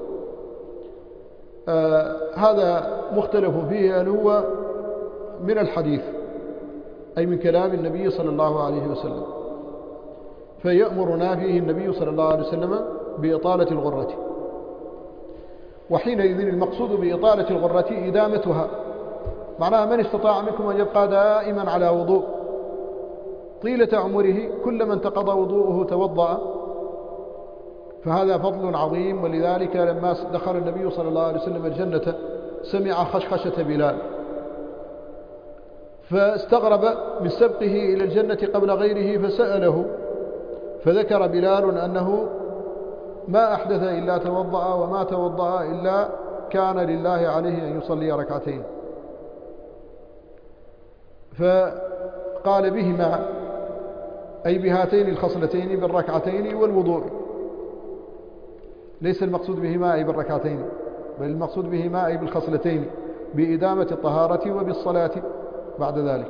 Speaker 2: آه هذا مختلف فيه، هل هو من الحديث أي من كلام النبي صلى الله عليه وسلم، فيأمرنا فيه النبي صلى الله عليه وسلم بإطالة الغرة، وحينئذ المقصود بإطالة الغرة إدامتها، معناها من استطاع منكم أن يبقى دائما على وضوء طيلة عمره، كلما انتقض وضوءه توضأ، فهذا فضل عظيم. ولذلك لما دخل النبي صلى الله عليه وسلم الجنة سمع خشخشة بلال، فاستغرب من سبقه إلى الجنة قبل غيره فسأله، فذكر بلال أنه ما أحدث إلا توضأ، وما توضأ إلا كان لله عليه أن يصلي ركعتين. فقال بهما، أي بهاتين الخصلتين بالركعتين والوضوء، ليس المقصود بهما أي بالركعتين، بل المقصود بهما أي بالخصلتين، بإدامة الطهارة وبالصلاة بعد ذلك.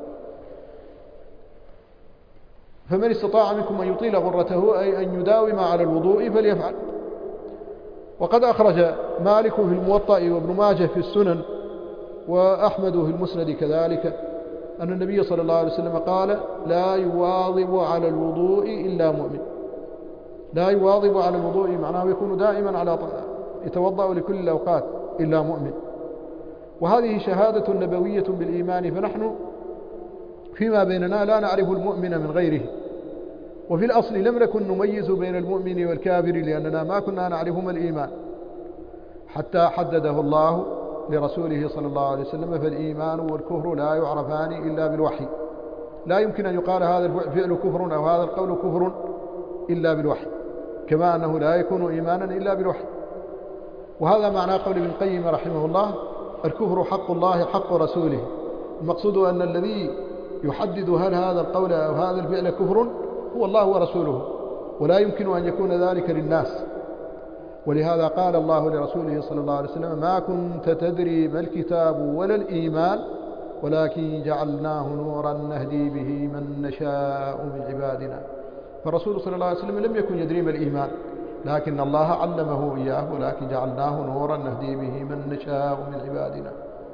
Speaker 2: فمن استطاع منكم أن يطيل غرته أي أن يداوم على الوضوء فليفعل. وقد أخرج مالك في الموطأ وابن ماجه في السنن وأحمد في المسند كذلك أن النبي صلى الله عليه وسلم قال: لا يواظب على الوضوء إلا مؤمن. لا يواظب على الوضوء معناه يكون دائما على يتوضأ لكل الأوقات إلا مؤمن. وهذه شهادة نبوية بالإيمان، فنحن فيما بيننا لا نعرف المؤمن من غيره، وفي الأصل لم نكن نميز بين المؤمن والكافر لأننا ما كنا نعرف ما الإيمان حتى حدده الله لرسوله صلى الله عليه وسلم. فالإيمان والكفر لا يعرفان إلا بالوحي، لا يمكن أن يقال هذا الفعل كفر أو هذا القول كفر إلا بالوحي، كما أنه لا يكون إيمانا إلا بالوحي. وهذا معنى قول ابن القيم رحمه الله: الكفر حق الله حق رسوله. المقصود أن الذي يحدد هل هذا القول أو هذا الفعل كفر هو الله ورسوله، ولا يمكن أن يكون ذلك للناس. ولهذا قال الله لرسوله صلى الله عليه وسلم: ما كنت تدري ما الكتاب ولا الإيمان ولكن جعلناه نورا نهدي به من نشاء من عبادنا. فالرسول صلى الله عليه وسلم لم يكن يدري ما الإيمان، لكن الله علمه إياه، ولكن جعلناه نورا نهدي به من نشاء من عبادنا.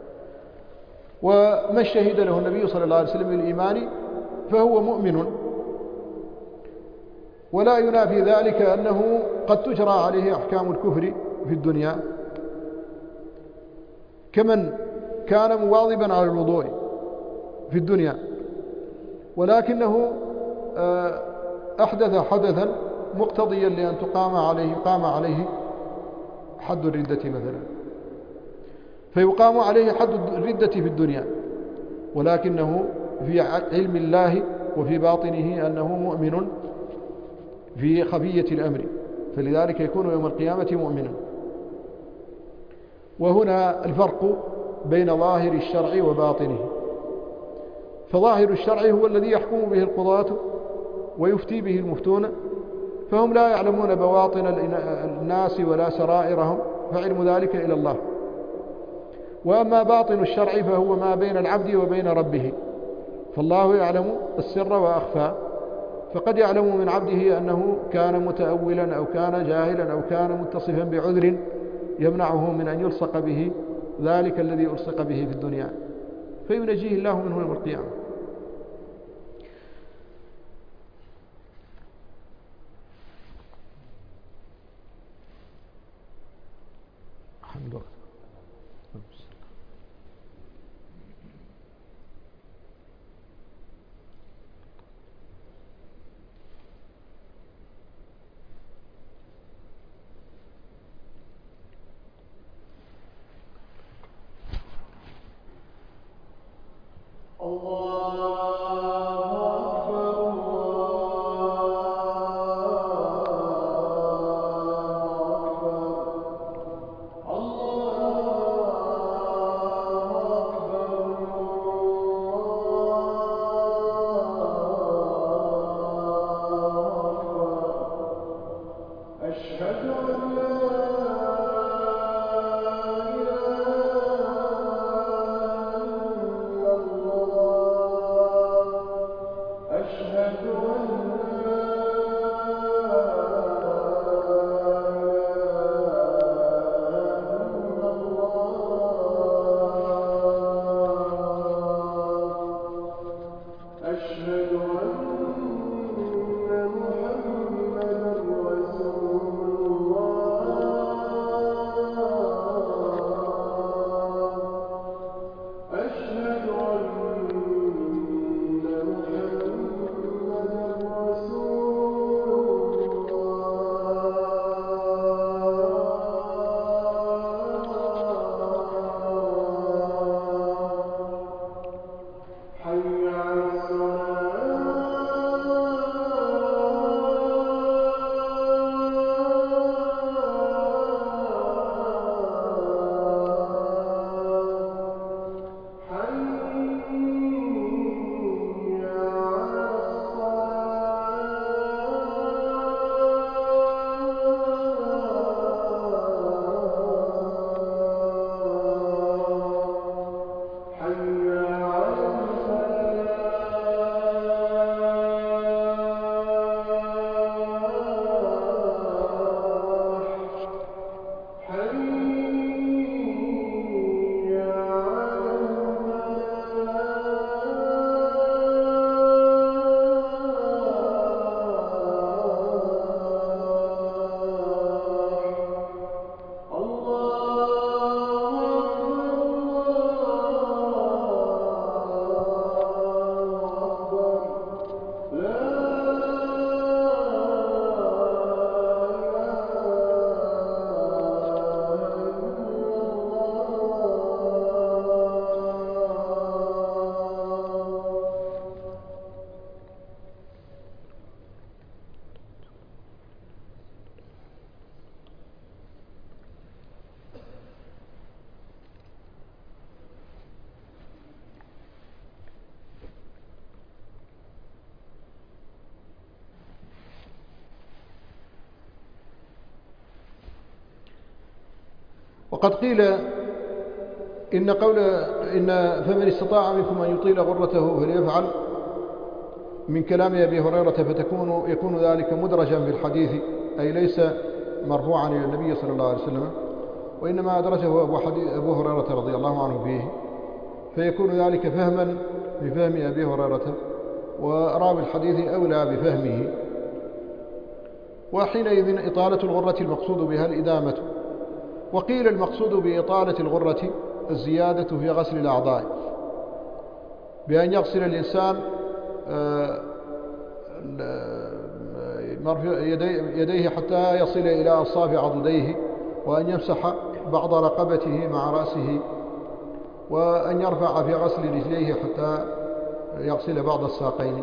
Speaker 2: ومن شهد له النبي صلى الله عليه وسلم بالإيمان فهو مؤمن، ولا ينافي ذلك أنه قد تجرى عليه أحكام الكفر في الدنيا، كمن كان مواظبا على الوضوء في الدنيا ولكنه أحدث حدثا مقتضيا لأن تقام عليه قام عليه حد الردة مثلا، فيقام عليه حد الردة في الدنيا، ولكنه في علم الله وفي باطنه أنه مؤمن في خفية الأمر، فلذلك يكون يوم القيامة مؤمنا. وهنا الفرق بين ظاهر الشرع وباطنه. فظاهر الشرع هو الذي يحكم به القضاة ويفتي به المفتون، فهم لا يعلمون بواطن الناس ولا سرائرهم، فعلم ذلك إلى الله. وأما باطن الشرع فهو ما بين العبد وبين ربه، فالله يعلم السر وأخفى، فقد يعلم من عبده أنه كان متأولا أو كان جاهلا أو كان متصفا بعذر يمنعه من أن يلصق به ذلك الذي ألصق به في الدنيا، فينجيه الله منه يوم القيامة. الحمد لله.
Speaker 1: الله
Speaker 2: وقد قيل إن قول إن فمن استطاع منكم أن يطيل غرته فليفعل من كلام أبي هريرة فتكون يكون ذلك مدرجا في الحديث، أي ليس مرفوعا إلى النبي صلى الله عليه وسلم، وإنما أدرجه أبو, أبو هريرة رضي الله عنه فيه، فيكون ذلك فهما بفهم أبي هريرة، وراوي الحديث أولى بفهمه. وحينئذ إطالة الغرة المقصود بها الإدامة. وقيل المقصود بإطالة الغرة الزيادة في غسل الأعضاء، بأن يغسل الإنسان يديه حتى يصل إلى أصاف عضديه، وأن يمسح بعض رقبته مع رأسه، وأن يرفع في غسل رجليه حتى يغسل بعض الساقين.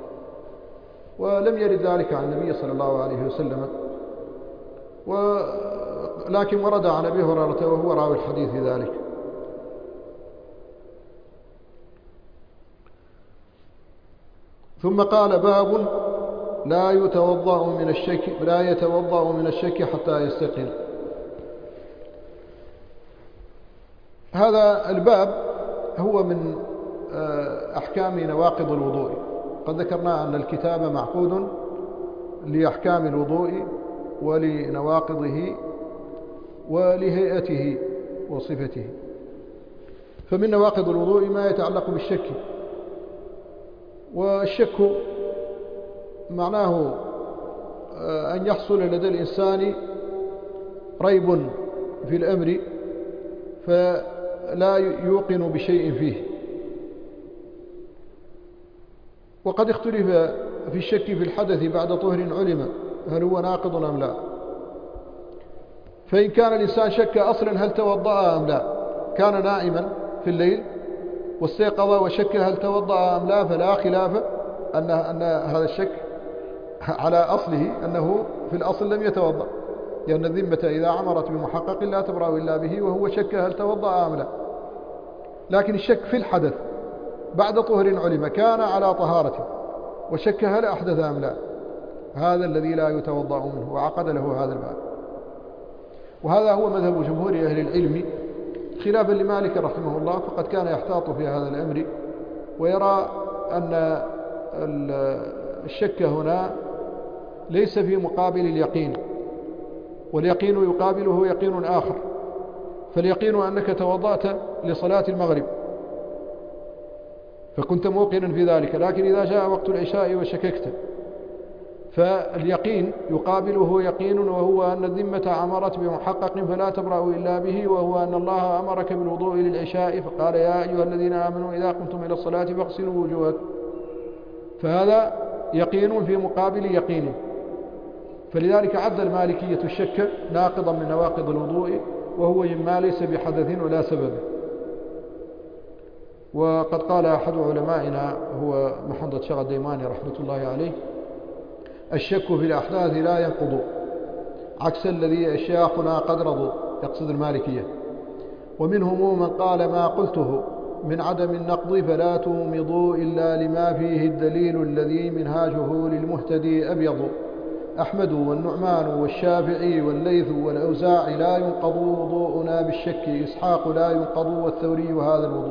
Speaker 2: ولم يرد ذلك عن النبي صلى الله عليه وسلم، ولكن ورد عن أبي هريرة وهو راوي الحديث ذلك. ثم قال: باب لا يتوضأ من الشك لا يتوضأ من الشك حتى يستيقن. هذا الباب هو من أحكام نواقض الوضوء. قد ذكرنا أن الكتاب معقود لأحكام الوضوء ولنواقضه ولهيئته وصفته. فمن نواقض الوضوء ما يتعلق بالشك، والشك معناه أن يحصل لدى الإنسان ريب في الأمر فلا يوقن بشيء فيه. وقد اختلف في الشك في الحدث بعد طهر علم هل هو ناقض أم لا. فإن كان الإنسان شك أصلا هل توضأ أم لا، كان نائما في الليل واستيقظ وشك هل توضأ أم لا، فلا خلاف أن, أن هذا الشك على أصله أنه في الأصل لم يتوضأ، لأن الذمة إذا عمرت بمحقق لا تبرأ إلا به، وهو شك هل توضأ أم لا. لكن الشك في الحدث بعد طهر علم كان على طهارته وشك هل أحدث أم لا، هذا الذي لا يتوضأ منه، وعقد له هذا الباب. وهذا هو مذهب جمهور أهل العلم خلافا لمالك رحمه الله، فقد كان يحتاط في هذا الأمر ويرى أن الشك هنا ليس في مقابل اليقين، واليقين يقابله يقين آخر. فاليقين أنك توضأت لصلاة المغرب فكنت موقنا في ذلك، لكن إذا جاء وقت العشاء وشككت، فاليقين يقابله يقين، وهو أن الذمة عمرت بمحقق فلا تبرأ إلا به، وهو أن الله أمرك بالوضوء للعشاء فقال: يا أيها الذين آمنوا إذا قمتم إلى الصلاة فاغسلوا وجوهكم. فهذا يقين في مقابل يقين. فلذلك عد المالكية الشك ناقضا من نواقض الوضوء، وهو مما ليس بحدث ولا سبب. وقد قال أحد علمائنا هو محمد شغل الديماني رحمة الله عليه: الشك في الأحداث لا ينقض، عكس الذي أشياخنا قد رضوا، يقصد المالكية. ومنهم من قال: ما قلته من عدم النقض فلا تومضوا إلا لما فيه الدليل الذي منهاجه للمهتدي أبيض. أحمد والنعمان والشافعي والليث والأوزاعي لا ينقض وضوءنا بالشك، إسحاق لا ينقض والثوري هذا الوضوء.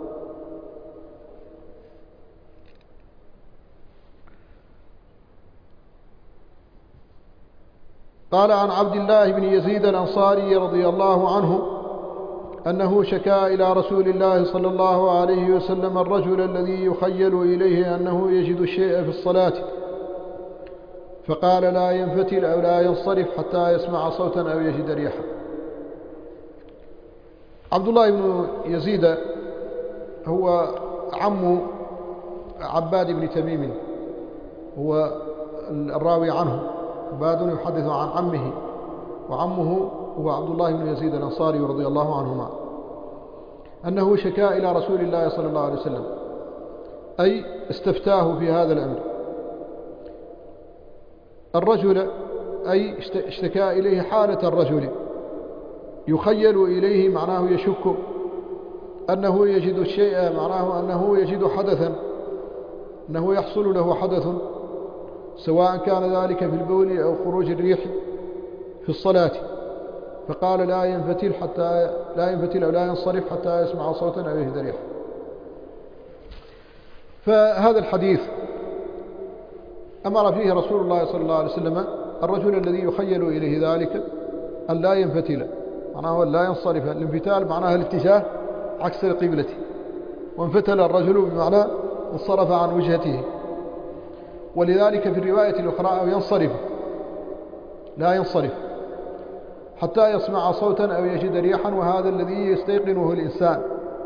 Speaker 2: قال: عن عبد الله بن يزيد الأنصاري رضي الله عنه أنه شكا إلى رسول الله صلى الله عليه وسلم الرجل الذي يخيل إليه أنه يجد الشيء في الصلاة، فقال: لا ينفتل أو لا ينصرف حتى يسمع صوتا أو يجد ريحا. عبد الله بن يزيد هو عم عباد بن تميم، هو الراوي عنه. عباد يحدث عن عمه، وعمه هو عبد الله بن يزيد الأنصاري رضي الله عنهما، أنه شكا إلى رسول الله صلى الله عليه وسلم، أي استفتاه في هذا الأمر. الرجل أي اشتكى إليه حالة الرجل، يخيل إليه معناه يشك أنه يجد الشيء، معناه أنه يجد حدثا، أنه يحصل له حدث، سواء كان ذلك في البول أو خروج الريح في الصلاة. فقال لا ينفتل حتى لا ينفتل أو لا ينصرف حتى يسمع صوتا أو يهدى ريحا. فهذا الحديث أمر فيه رسول الله صلى الله عليه وسلم الرجل الذي يخيل إليه ذلك أن لا ينفتل، معناه لا ينصرف. الانفتال معناه الاتجاه عكس القبلة، وانفتل الرجل بمعنى انصرف عن وجهته. ولذلك في الرواية الأخرى أو ينصرف، لا ينصرف حتى يسمع صوتا أو يجد ريحا، وهذا الذي يستيقنه الإنسان،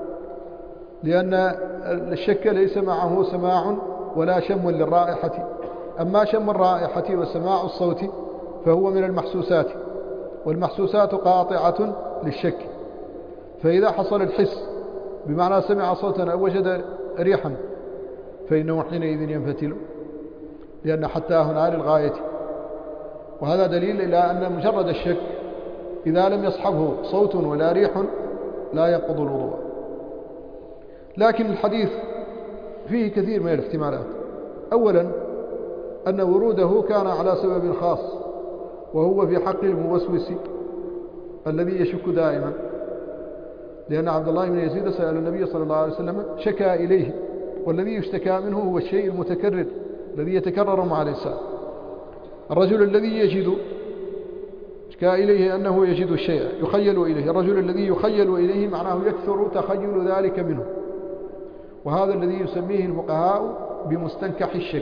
Speaker 2: لأن الشك ليس معه سماع ولا شم للرائحة. أما شم الرائحة وسماع الصوت فهو من المحسوسات، والمحسوسات قاطعة للشك. فإذا حصل الحس بمعنى سمع صوتا أو وجد ريحا فإنه حينئذ ينفتل، لأن حتى هنا للغاية. وهذا دليل إلى أن مجرد الشك إذا لم يصحبه صوت ولا ريح لا ينقض الوضوء. لكن الحديث فيه كثير من الاحتمالات. أولا أن وروده كان على سبب خاص، وهو في حق الموسوس الذي يشك دائما، لأن عبد الله بن يزيد سأل النبي صلى الله عليه وسلم شكى إليه، والذي يشتكى منه هو الشيء المتكرر الذي يتكرر مع الإنسان. الرجل الذي يجد شكى إليه أنه يجد الشيء يخيل إليه، الرجل الذي يخيل إليه معناه يكثر تخيل ذلك منه، وهذا الذي يسميه الفقهاء بمستنكح الشك.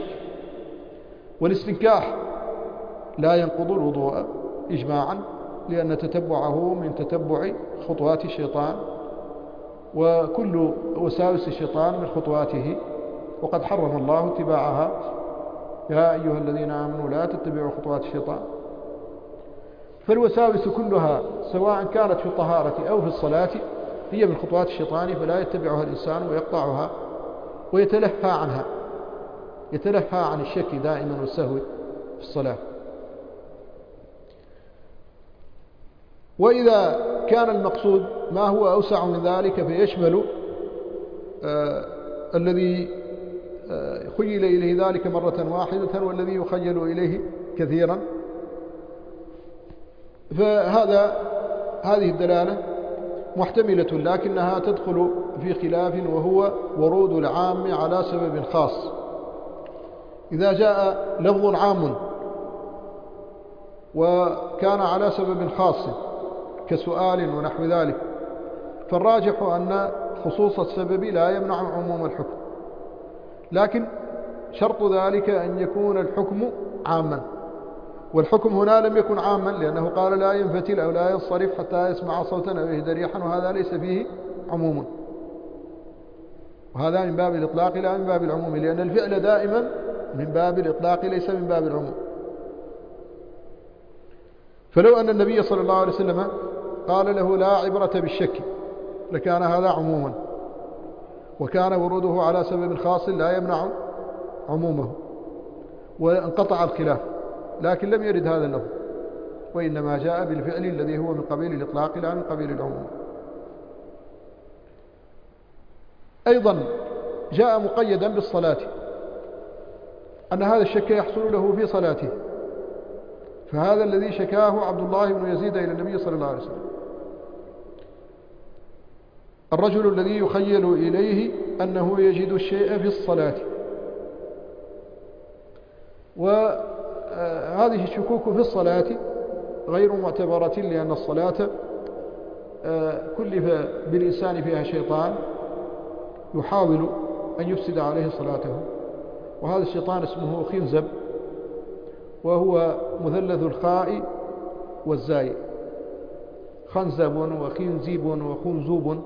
Speaker 2: والاستنكاح لا ينقض الوضوء إجماعا، لأن تتبعه من تتبع خطوات الشيطان، وكل وساوس الشيطان من خطواته، وقد حرم الله اتباعها: يا أيها الذين آمنوا لا تتبعوا خطوات الشيطان. فالوساوس كلها سواء كانت في الطهارة أو في الصلاة هي من خطوات الشيطان، فلا يتبعها الإنسان ويقطعها ويتلهى عنها، يتلهى عن الشك دائما والسهو في الصلاة. وإذا كان المقصود ما هو أوسع من ذلك فيشمل آه الذي آه خيل إليه ذلك مرة واحدة والذي يخيل إليه كثيرا، فهذا هذه الدلالة محتملة، لكنها تدخل في خلاف، وهو ورود العام على سبب خاص. إذا جاء لفظ عام وكان على سبب خاص كسؤال ونحو ذلك، فالراجح أن خصوص السبب لا يمنع عموم الحكم، لكن شرط ذلك أن يكون الحكم عاما، والحكم هنا لم يكن عاما، لأنه قال لا ينفتل أو لا ينصرف حتى يسمع صوتا أو يهدى ريحا، وهذا ليس فيه عموم، وهذا من باب الإطلاق لا من باب العموم، لأن الفعل دائما من باب الإطلاق ليس من باب العموم. فلو أن النبي صلى الله عليه وسلم قال له لا عبرة بالشك لكان هذا عموما، وكان وروده على سبب خاص لا يمنع عمومه، وانقطع الخلاف. لكن لم يرد هذا اللفظ، وإنما جاء بالفعل الذي هو من قبيل الإطلاق لا من قبيل العموم. أيضا جاء مقيدا بالصلاة، أن هذا الشك يحصل له في صلاته، فهذا الذي شكاه عبد الله بن يزيد إلى النبي صلى الله عليه وسلم، الرجل الذي يخيل إليه أنه يجد الشيء في الصلاة. وهذه الشكوك في الصلاة غير معتبرة، لأن الصلاة كلف بالإنسان فيها شيطان يحاول أن يفسد عليه صلاته، وهذا الشيطان اسمه خنزب، وهو مثلث الخاء والزاي، خنزب وخنزيب وخنزوب،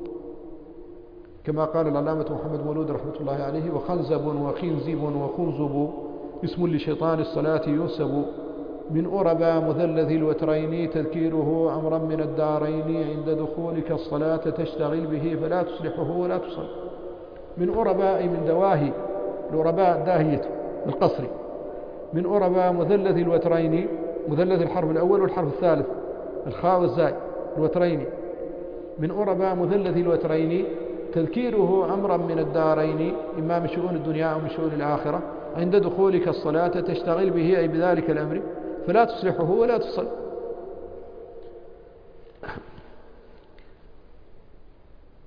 Speaker 2: كما قال العلامة محمد مولود رحمة الله عليه: وخنزب وخنزيب وخنزب اسم لشيطان الصلاة ينسب، من أربى مثلث الوترين تذكيره أمرا من الدارين، عند دخولك الصلاة تشتغل به فلا تصلحه ولا تصل. من أربى أي من دواهي، الأرباء داهية بالقصر، من أربى مثلث الوترين، مثلث الحرف الأول والحرف الثالث الخاء والزاي الوترين، من أربى مثلث الوترين تذكيره أمرا من الدارين، إما من شؤون الدنيا أو من شؤون الآخرة، عند دخولك الصلاة تشتغل به أي بذلك الأمر فلا تصلحه ولا تصل.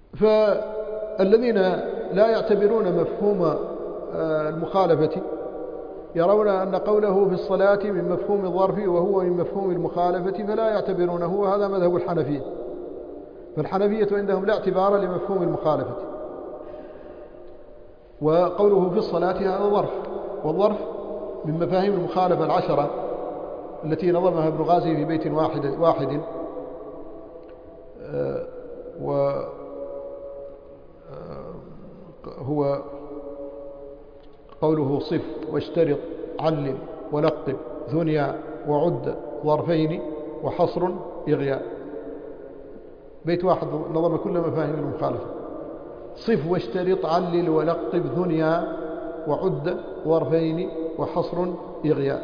Speaker 2: فالذين لا يعتبرون مفهوم المخالفة يرون أن قوله في الصلاة من مفهوم الظرف وهو من مفهوم المخالفة فلا يعتبرونه، وهذا مذهب الحنفية. فالحنفية عندهم لا اعتبار لمفهوم المخالفة، وقوله في الصلاة هذا ظرف، والظرف من مفاهيم المخالفة العشرة التي نظمها ابن غازي في بيت واحد, واحد وهو قوله صف واشترط علم ولقب ثنيا وعد ظرفين وحصر إغياء. بيت واحد نظم كل مفاهيم المخالفة: صف واشترط علل ولقب ثنيا وعد ظرفين وحصر إغياء.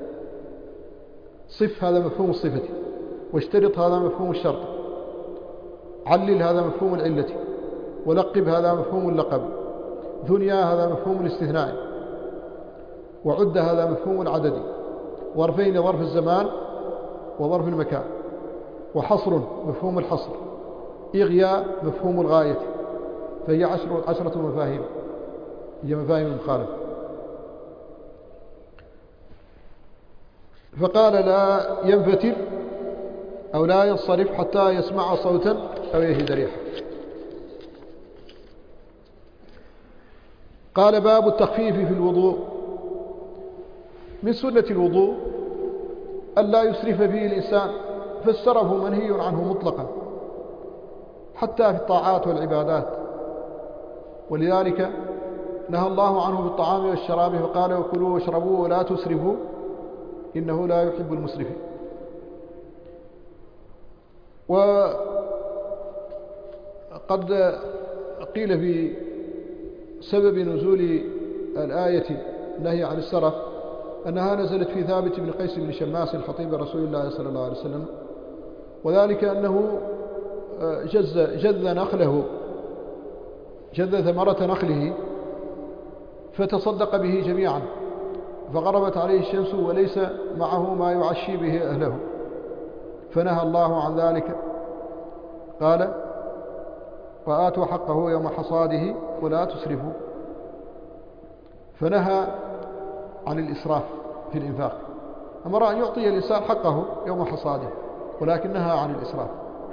Speaker 2: صف هذا مفهوم الصفة، واشترط هذا مفهوم الشرط، علل هذا مفهوم العلة، ولقب هذا مفهوم اللقب، ثنيا هذا مفهوم الاستثناء، وعد هذا مفهوم العدد، ظرفين ظرف الزمان وظرف المكان، وحصر مفهوم الحصر، إغياء مفهوم الغاية. فهي عشرة, عشرة مفاهيم، هي مفاهيم المخالفة. فقال لا ينفتر أو لا ينصرف حتى يسمع صوتا أو يجد ريحا. قال باب التخفيف في الوضوء. من سنة الوضوء ألا يسرف فيه الإنسان، فالسرف منهي عنه مطلقا حتى في الطاعات والعبادات، ولذلك نهى الله عنه بالطعام والشراب فقال وكلوا واشربوا ولا تسرفوا إنه لا يحب المسرفين. وقد قيل في سبب نزول الآية النهي عن السرف أنها نزلت في ثابت بن قيس بن شماس خطيب رسول الله صلى الله عليه وسلم، وذلك أنه جز, جذ نخله جذ ثمرة نخله فتصدق به جميعا، فغربت عليه الشمس وليس معه ما يعشي به أهله، فنهى الله عن ذلك. قال وآتوا حقه يوم حصاده ولا تسرفوا، فنهى عن الإسراف في الإنفاق، أمر أن يعطي الإنسان حقه يوم حصاده، ولكن نهى عن الإسراف.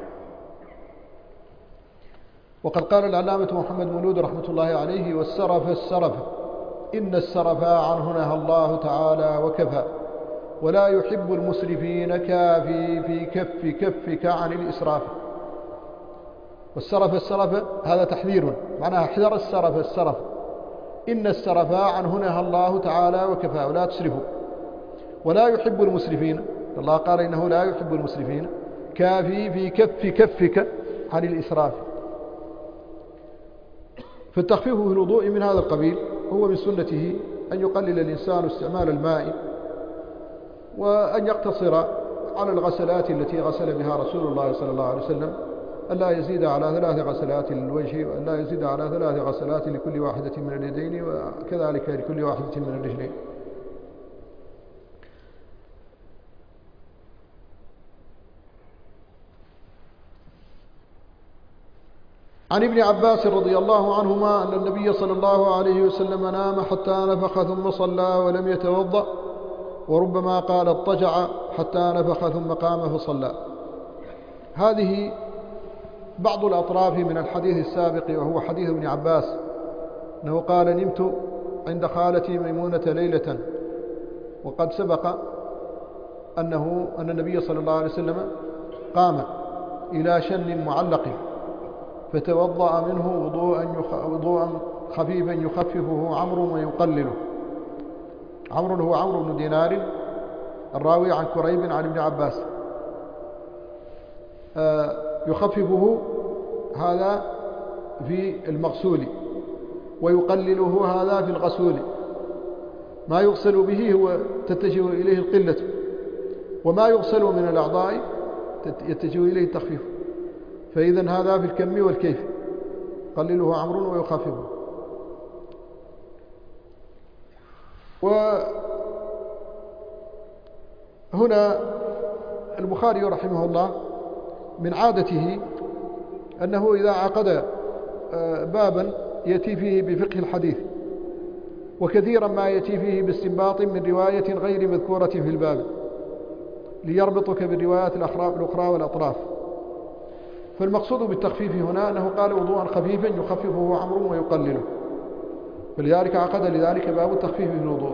Speaker 2: وقد قال العلامة محمد مولود رحمة الله عليه والسرف السرف إن السرف عنه نهى الله تعالى وكفى، ولا يحب المسرفين كافي في كف كفك عن الإسراف. والسرف السرف هذا تحذير، معناها احذر السرف السرف. إن السرف عنه نهى الله تعالى وكفى ولا تسرفوا، ولا يحب المسرفين، الله قال إنه لا يحب المسرفين، كافي في كف كفك عن الإسراف. فالتخفيف في الوضوء من هذا القبيل، هو من سنته أن يقلل الإنسان استعمال الماء، وأن يقتصر على الغسلات التي غسل بها رسول الله صلى الله عليه وسلم، ألا يزيد على ثلاث غسلات للوجه، وألا يزيد على ثلاث غسلات لكل واحدة من اليدين، وكذلك لكل واحدة من الرجلين. عن ابن عباس رضي الله عنهما أن النبي صلى الله عليه وسلم نام حتى نفخ ثم صلى ولم يتوضأ، وربما قال اضطجع حتى نفخ ثم قام فصلى. هذه بعض الأطراف من الحديث السابق، وهو حديث ابن عباس أنه قال نمت عند خالتي ميمونة ليلة، وقد سبق أنه أن النبي صلى الله عليه وسلم قام إلى شن معلق فتوضأ منه وضوءا وضوءا خفيفا يخففه عمرو ويقلله. عمرو هو عمرو بن دينار الراوي عن كريب عن ابن عباس. آه يخففه هذا في المغسول، ويقلله هذا في الغسول. ما يغسل به هو تتجه إليه القلة، وما يغسل من الأعضاء يتجه إليه التخفيف. فإذا هذا في الكم والكيف، قلله عمرو ويخففه. وهنا البخاري رحمه الله من عادته أنه إذا عقد بابا يأتي فيه بفقه الحديث، وكثيرا ما يأتي فيه باستنباط من رواية غير مذكورة في الباب ليربطك بالروايات الأخرى والأطراف. فالمقصود بالتخفيف هنا أنه قال وضوءا خفيفا يخففه عمرو ويقلله، فلذلك عقد لذلك باب التخفيف في الوضوء.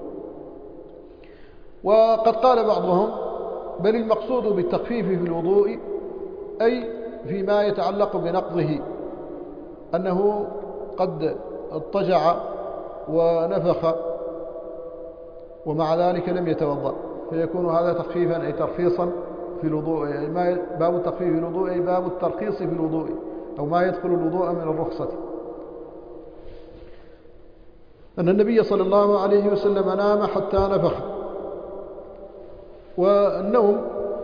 Speaker 2: وقد قال بعضهم بل المقصود بالتخفيف في الوضوء أي فيما يتعلق بنقضه، أنه قد اضطجع ونفخ ومع ذلك لم يتوضأ، فيكون هذا تخفيفا أي ترخيصا في الوضوء، يعني ما باب التخفيف في الوضوء أي باب الترخيص في الوضوء، أو ما يدخل الوضوء من الرخصة. أن النبي صلى الله عليه وسلم نام حتى نفخ، والنوم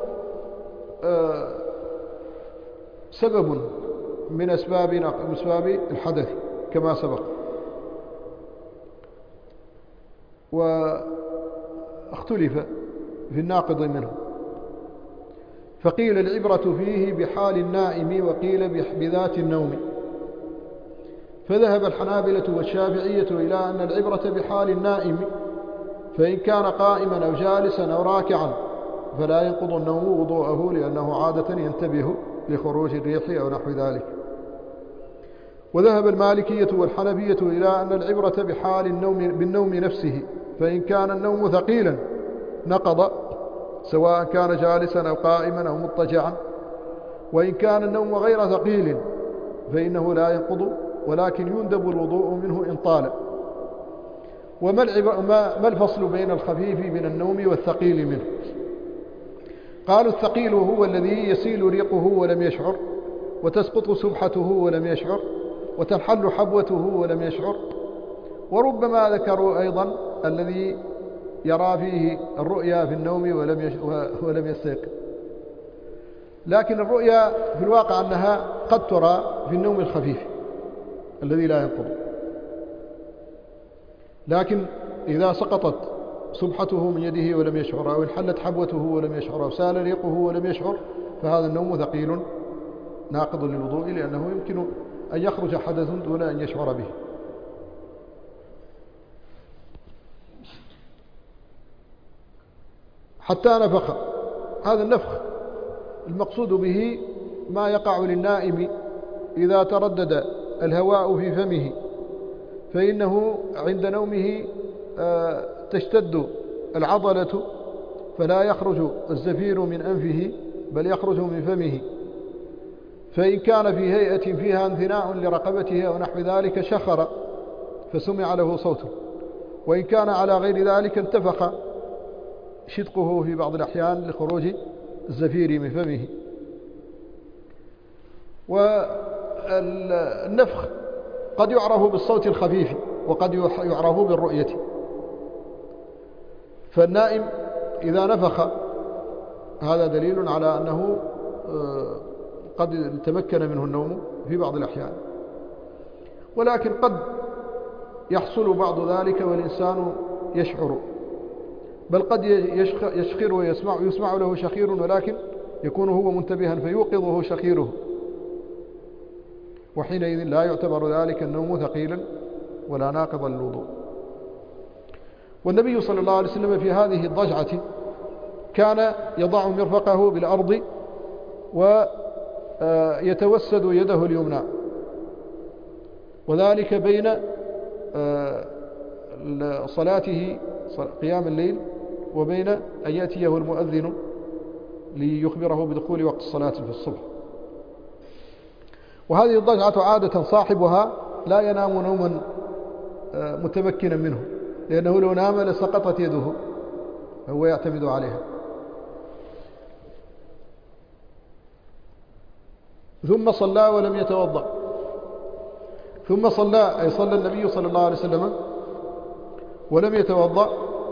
Speaker 2: سبب من أسباب أسباب الحدث كما سبق. واختلف في الناقض منه، فقيل العبرة فيه بحال النائم وقيل بذات النوم. فذهب الحنابلة والشافعية إلى أن العبرة بحال النائم، فإن كان قائما أو جالسا أو راكعا فلا ينقض النوم وضوءه، لأنه عادة ينتبه لخروج الريح أو نحو ذلك. وذهب المالكية والحنفية إلى أن العبرة بحال النوم بالنوم نفسه، فإن كان النوم ثقيلا نقض سواء كان جالسا أو قائما أو مضطجعا، وإن كان النوم غير ثقيل فإنه لا ينقض، ولكن يندب الوضوء منه إن طال. وما ما الفصل بين الخفيف من النوم والثقيل منه؟ قالوا الثقيل هو الذي يسيل ريقه ولم يشعر، وتسقط سبحته ولم يشعر، وتنحل حبوته ولم يشعر. وربما ذكروا أيضا الذي يرى فيه الرؤيا في النوم ولم ولم يستيقظ، لكن الرؤيا في الواقع أنها قد ترى في النوم الخفيف الذي لا ينقض، لكن إذا سقطت سبحته من يده ولم يشعر، أو انحلت حبوته ولم يشعر، أو سال ريقه ولم يشعر، فهذا النوم ثقيل ناقض للوضوء، لأنه يمكن أن يخرج حدث دون أن يشعر به. حتى نفخ، هذا النفخ المقصود به ما يقع للنائم إذا تردد الهواء في فمه، فإنه عند نومه تشتد العضلة فلا يخرج الزفير من أنفه بل يخرج من فمه، فإن كان في هيئة فيها انثناء لرقبته أو نحو ذلك شخر فسمع له صوته، وإن كان على غير ذلك انتفخ شدقه في بعض الأحيان لخروج الزفير من فمه. والنفخ قد يعرف بالصوت الخفيف وقد يعرف بالرؤية، فالنائم إذا نفخ هذا دليل على أنه قد تمكن منه النوم في بعض الأحيان، ولكن قد يحصل بعض ذلك والإنسان يشعر، بل قد يشخر ويسمع يسمع له شخير ولكن يكون هو منتبها فيوقظه شخيره، وحينئذ لا يعتبر ذلك النوم ثقيلا ولا ناقضا للوضوء. والنبي صلى الله عليه وسلم في هذه الضجعة كان يضع مرفقه بالأرض ويتوسد يده اليمنى، وذلك بين صلاته قيام الليل وبين أن يأتيه المؤذن ليخبره بدخول وقت الصلاة في الصبح. وهذه الضجعة عادة صاحبها لا ينام نوما متمكنا منه، لأنه لو نام لسقطت يده، فهو يعتمد عليها. ثم صلى ولم يتوضأ، ثم صلى أي صلى النبي صلى الله عليه وسلم ولم يتوضأ،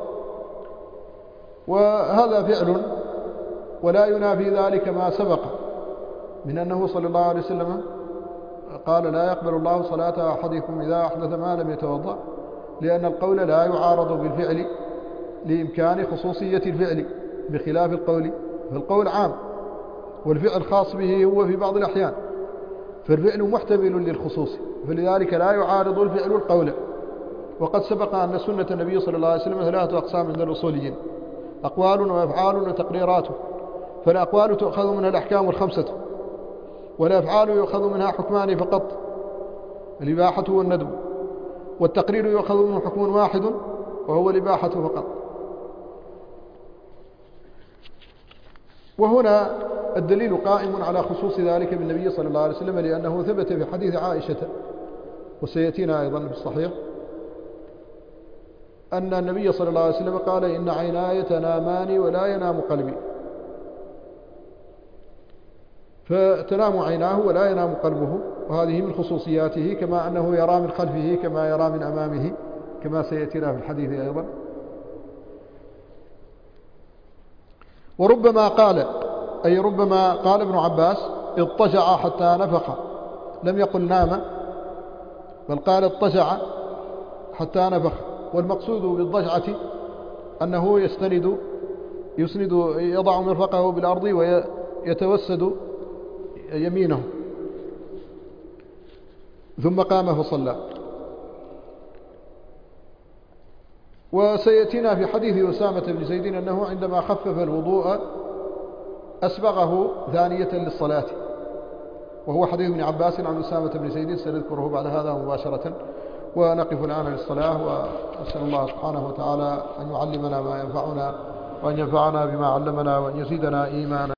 Speaker 2: وهذا فعل ولا ينافي ذلك ما سبق من أنه صلى الله عليه وسلم قال لا يقبل الله صلاة أحدكم إذا أحدث ما لم يتوضأ، لأن القول لا يعارض بالفعل لإمكان خصوصية الفعل بخلاف القول، فالقول عام والفعل خاص به هو في بعض الأحيان. فالفعل محتمل للخصوص، فلذلك لا يعارض الفعل القول. وقد سبق أن سنة النبي صلى الله عليه وسلم ثلاثة أقسام عند الأصوليين: أقوال وأفعال وتقريرات. فالأقوال تؤخذ منها الأحكام الخمسة، والأفعال يؤخذ منها حكمان فقط، الإباحة والندب، والتقرير يؤخذ منه حكم واحد وهو الإباحة فقط. وهنا الدليل قائم على خصوص ذلك بالنبي صلى الله عليه وسلم، لأنه ثبت في حديث عائشة وسيأتينا أيضا في الصحيح أن النبي صلى الله عليه وسلم قال: إن عيناي تنامان ولا ينام قلبي. فتنام عيناه ولا ينام قلبه، وهذه من خصوصياته، كما أنه يرى من خلفه كما يرى من أمامه، كما سيأتينا في الحديث أيضا. وربما قال، أي ربما قال ابن عباس: اضطجع حتى نفخ، لم يقل نام، بل قال اضطجع حتى نفخ. والمقصود بالضجعة أنه يستند يسند يضع مرفقه بالأرض ويتوسد يمينه، ثم قام فصلى. وسيأتينا في حديث أسامة بن زيد أنه عندما خفف الوضوء أسبغه ثانية للصلاة، وهو حديث ابن عباس عن أسامة بن زيد، سنذكره بعد هذا مباشرة. ونقف الآن للصلاة، ونسأل الله سبحانه وتعالى أن يعلمنا ما ينفعنا، وأن ينفعنا بما علمنا، وأن يزيدنا إيمانا.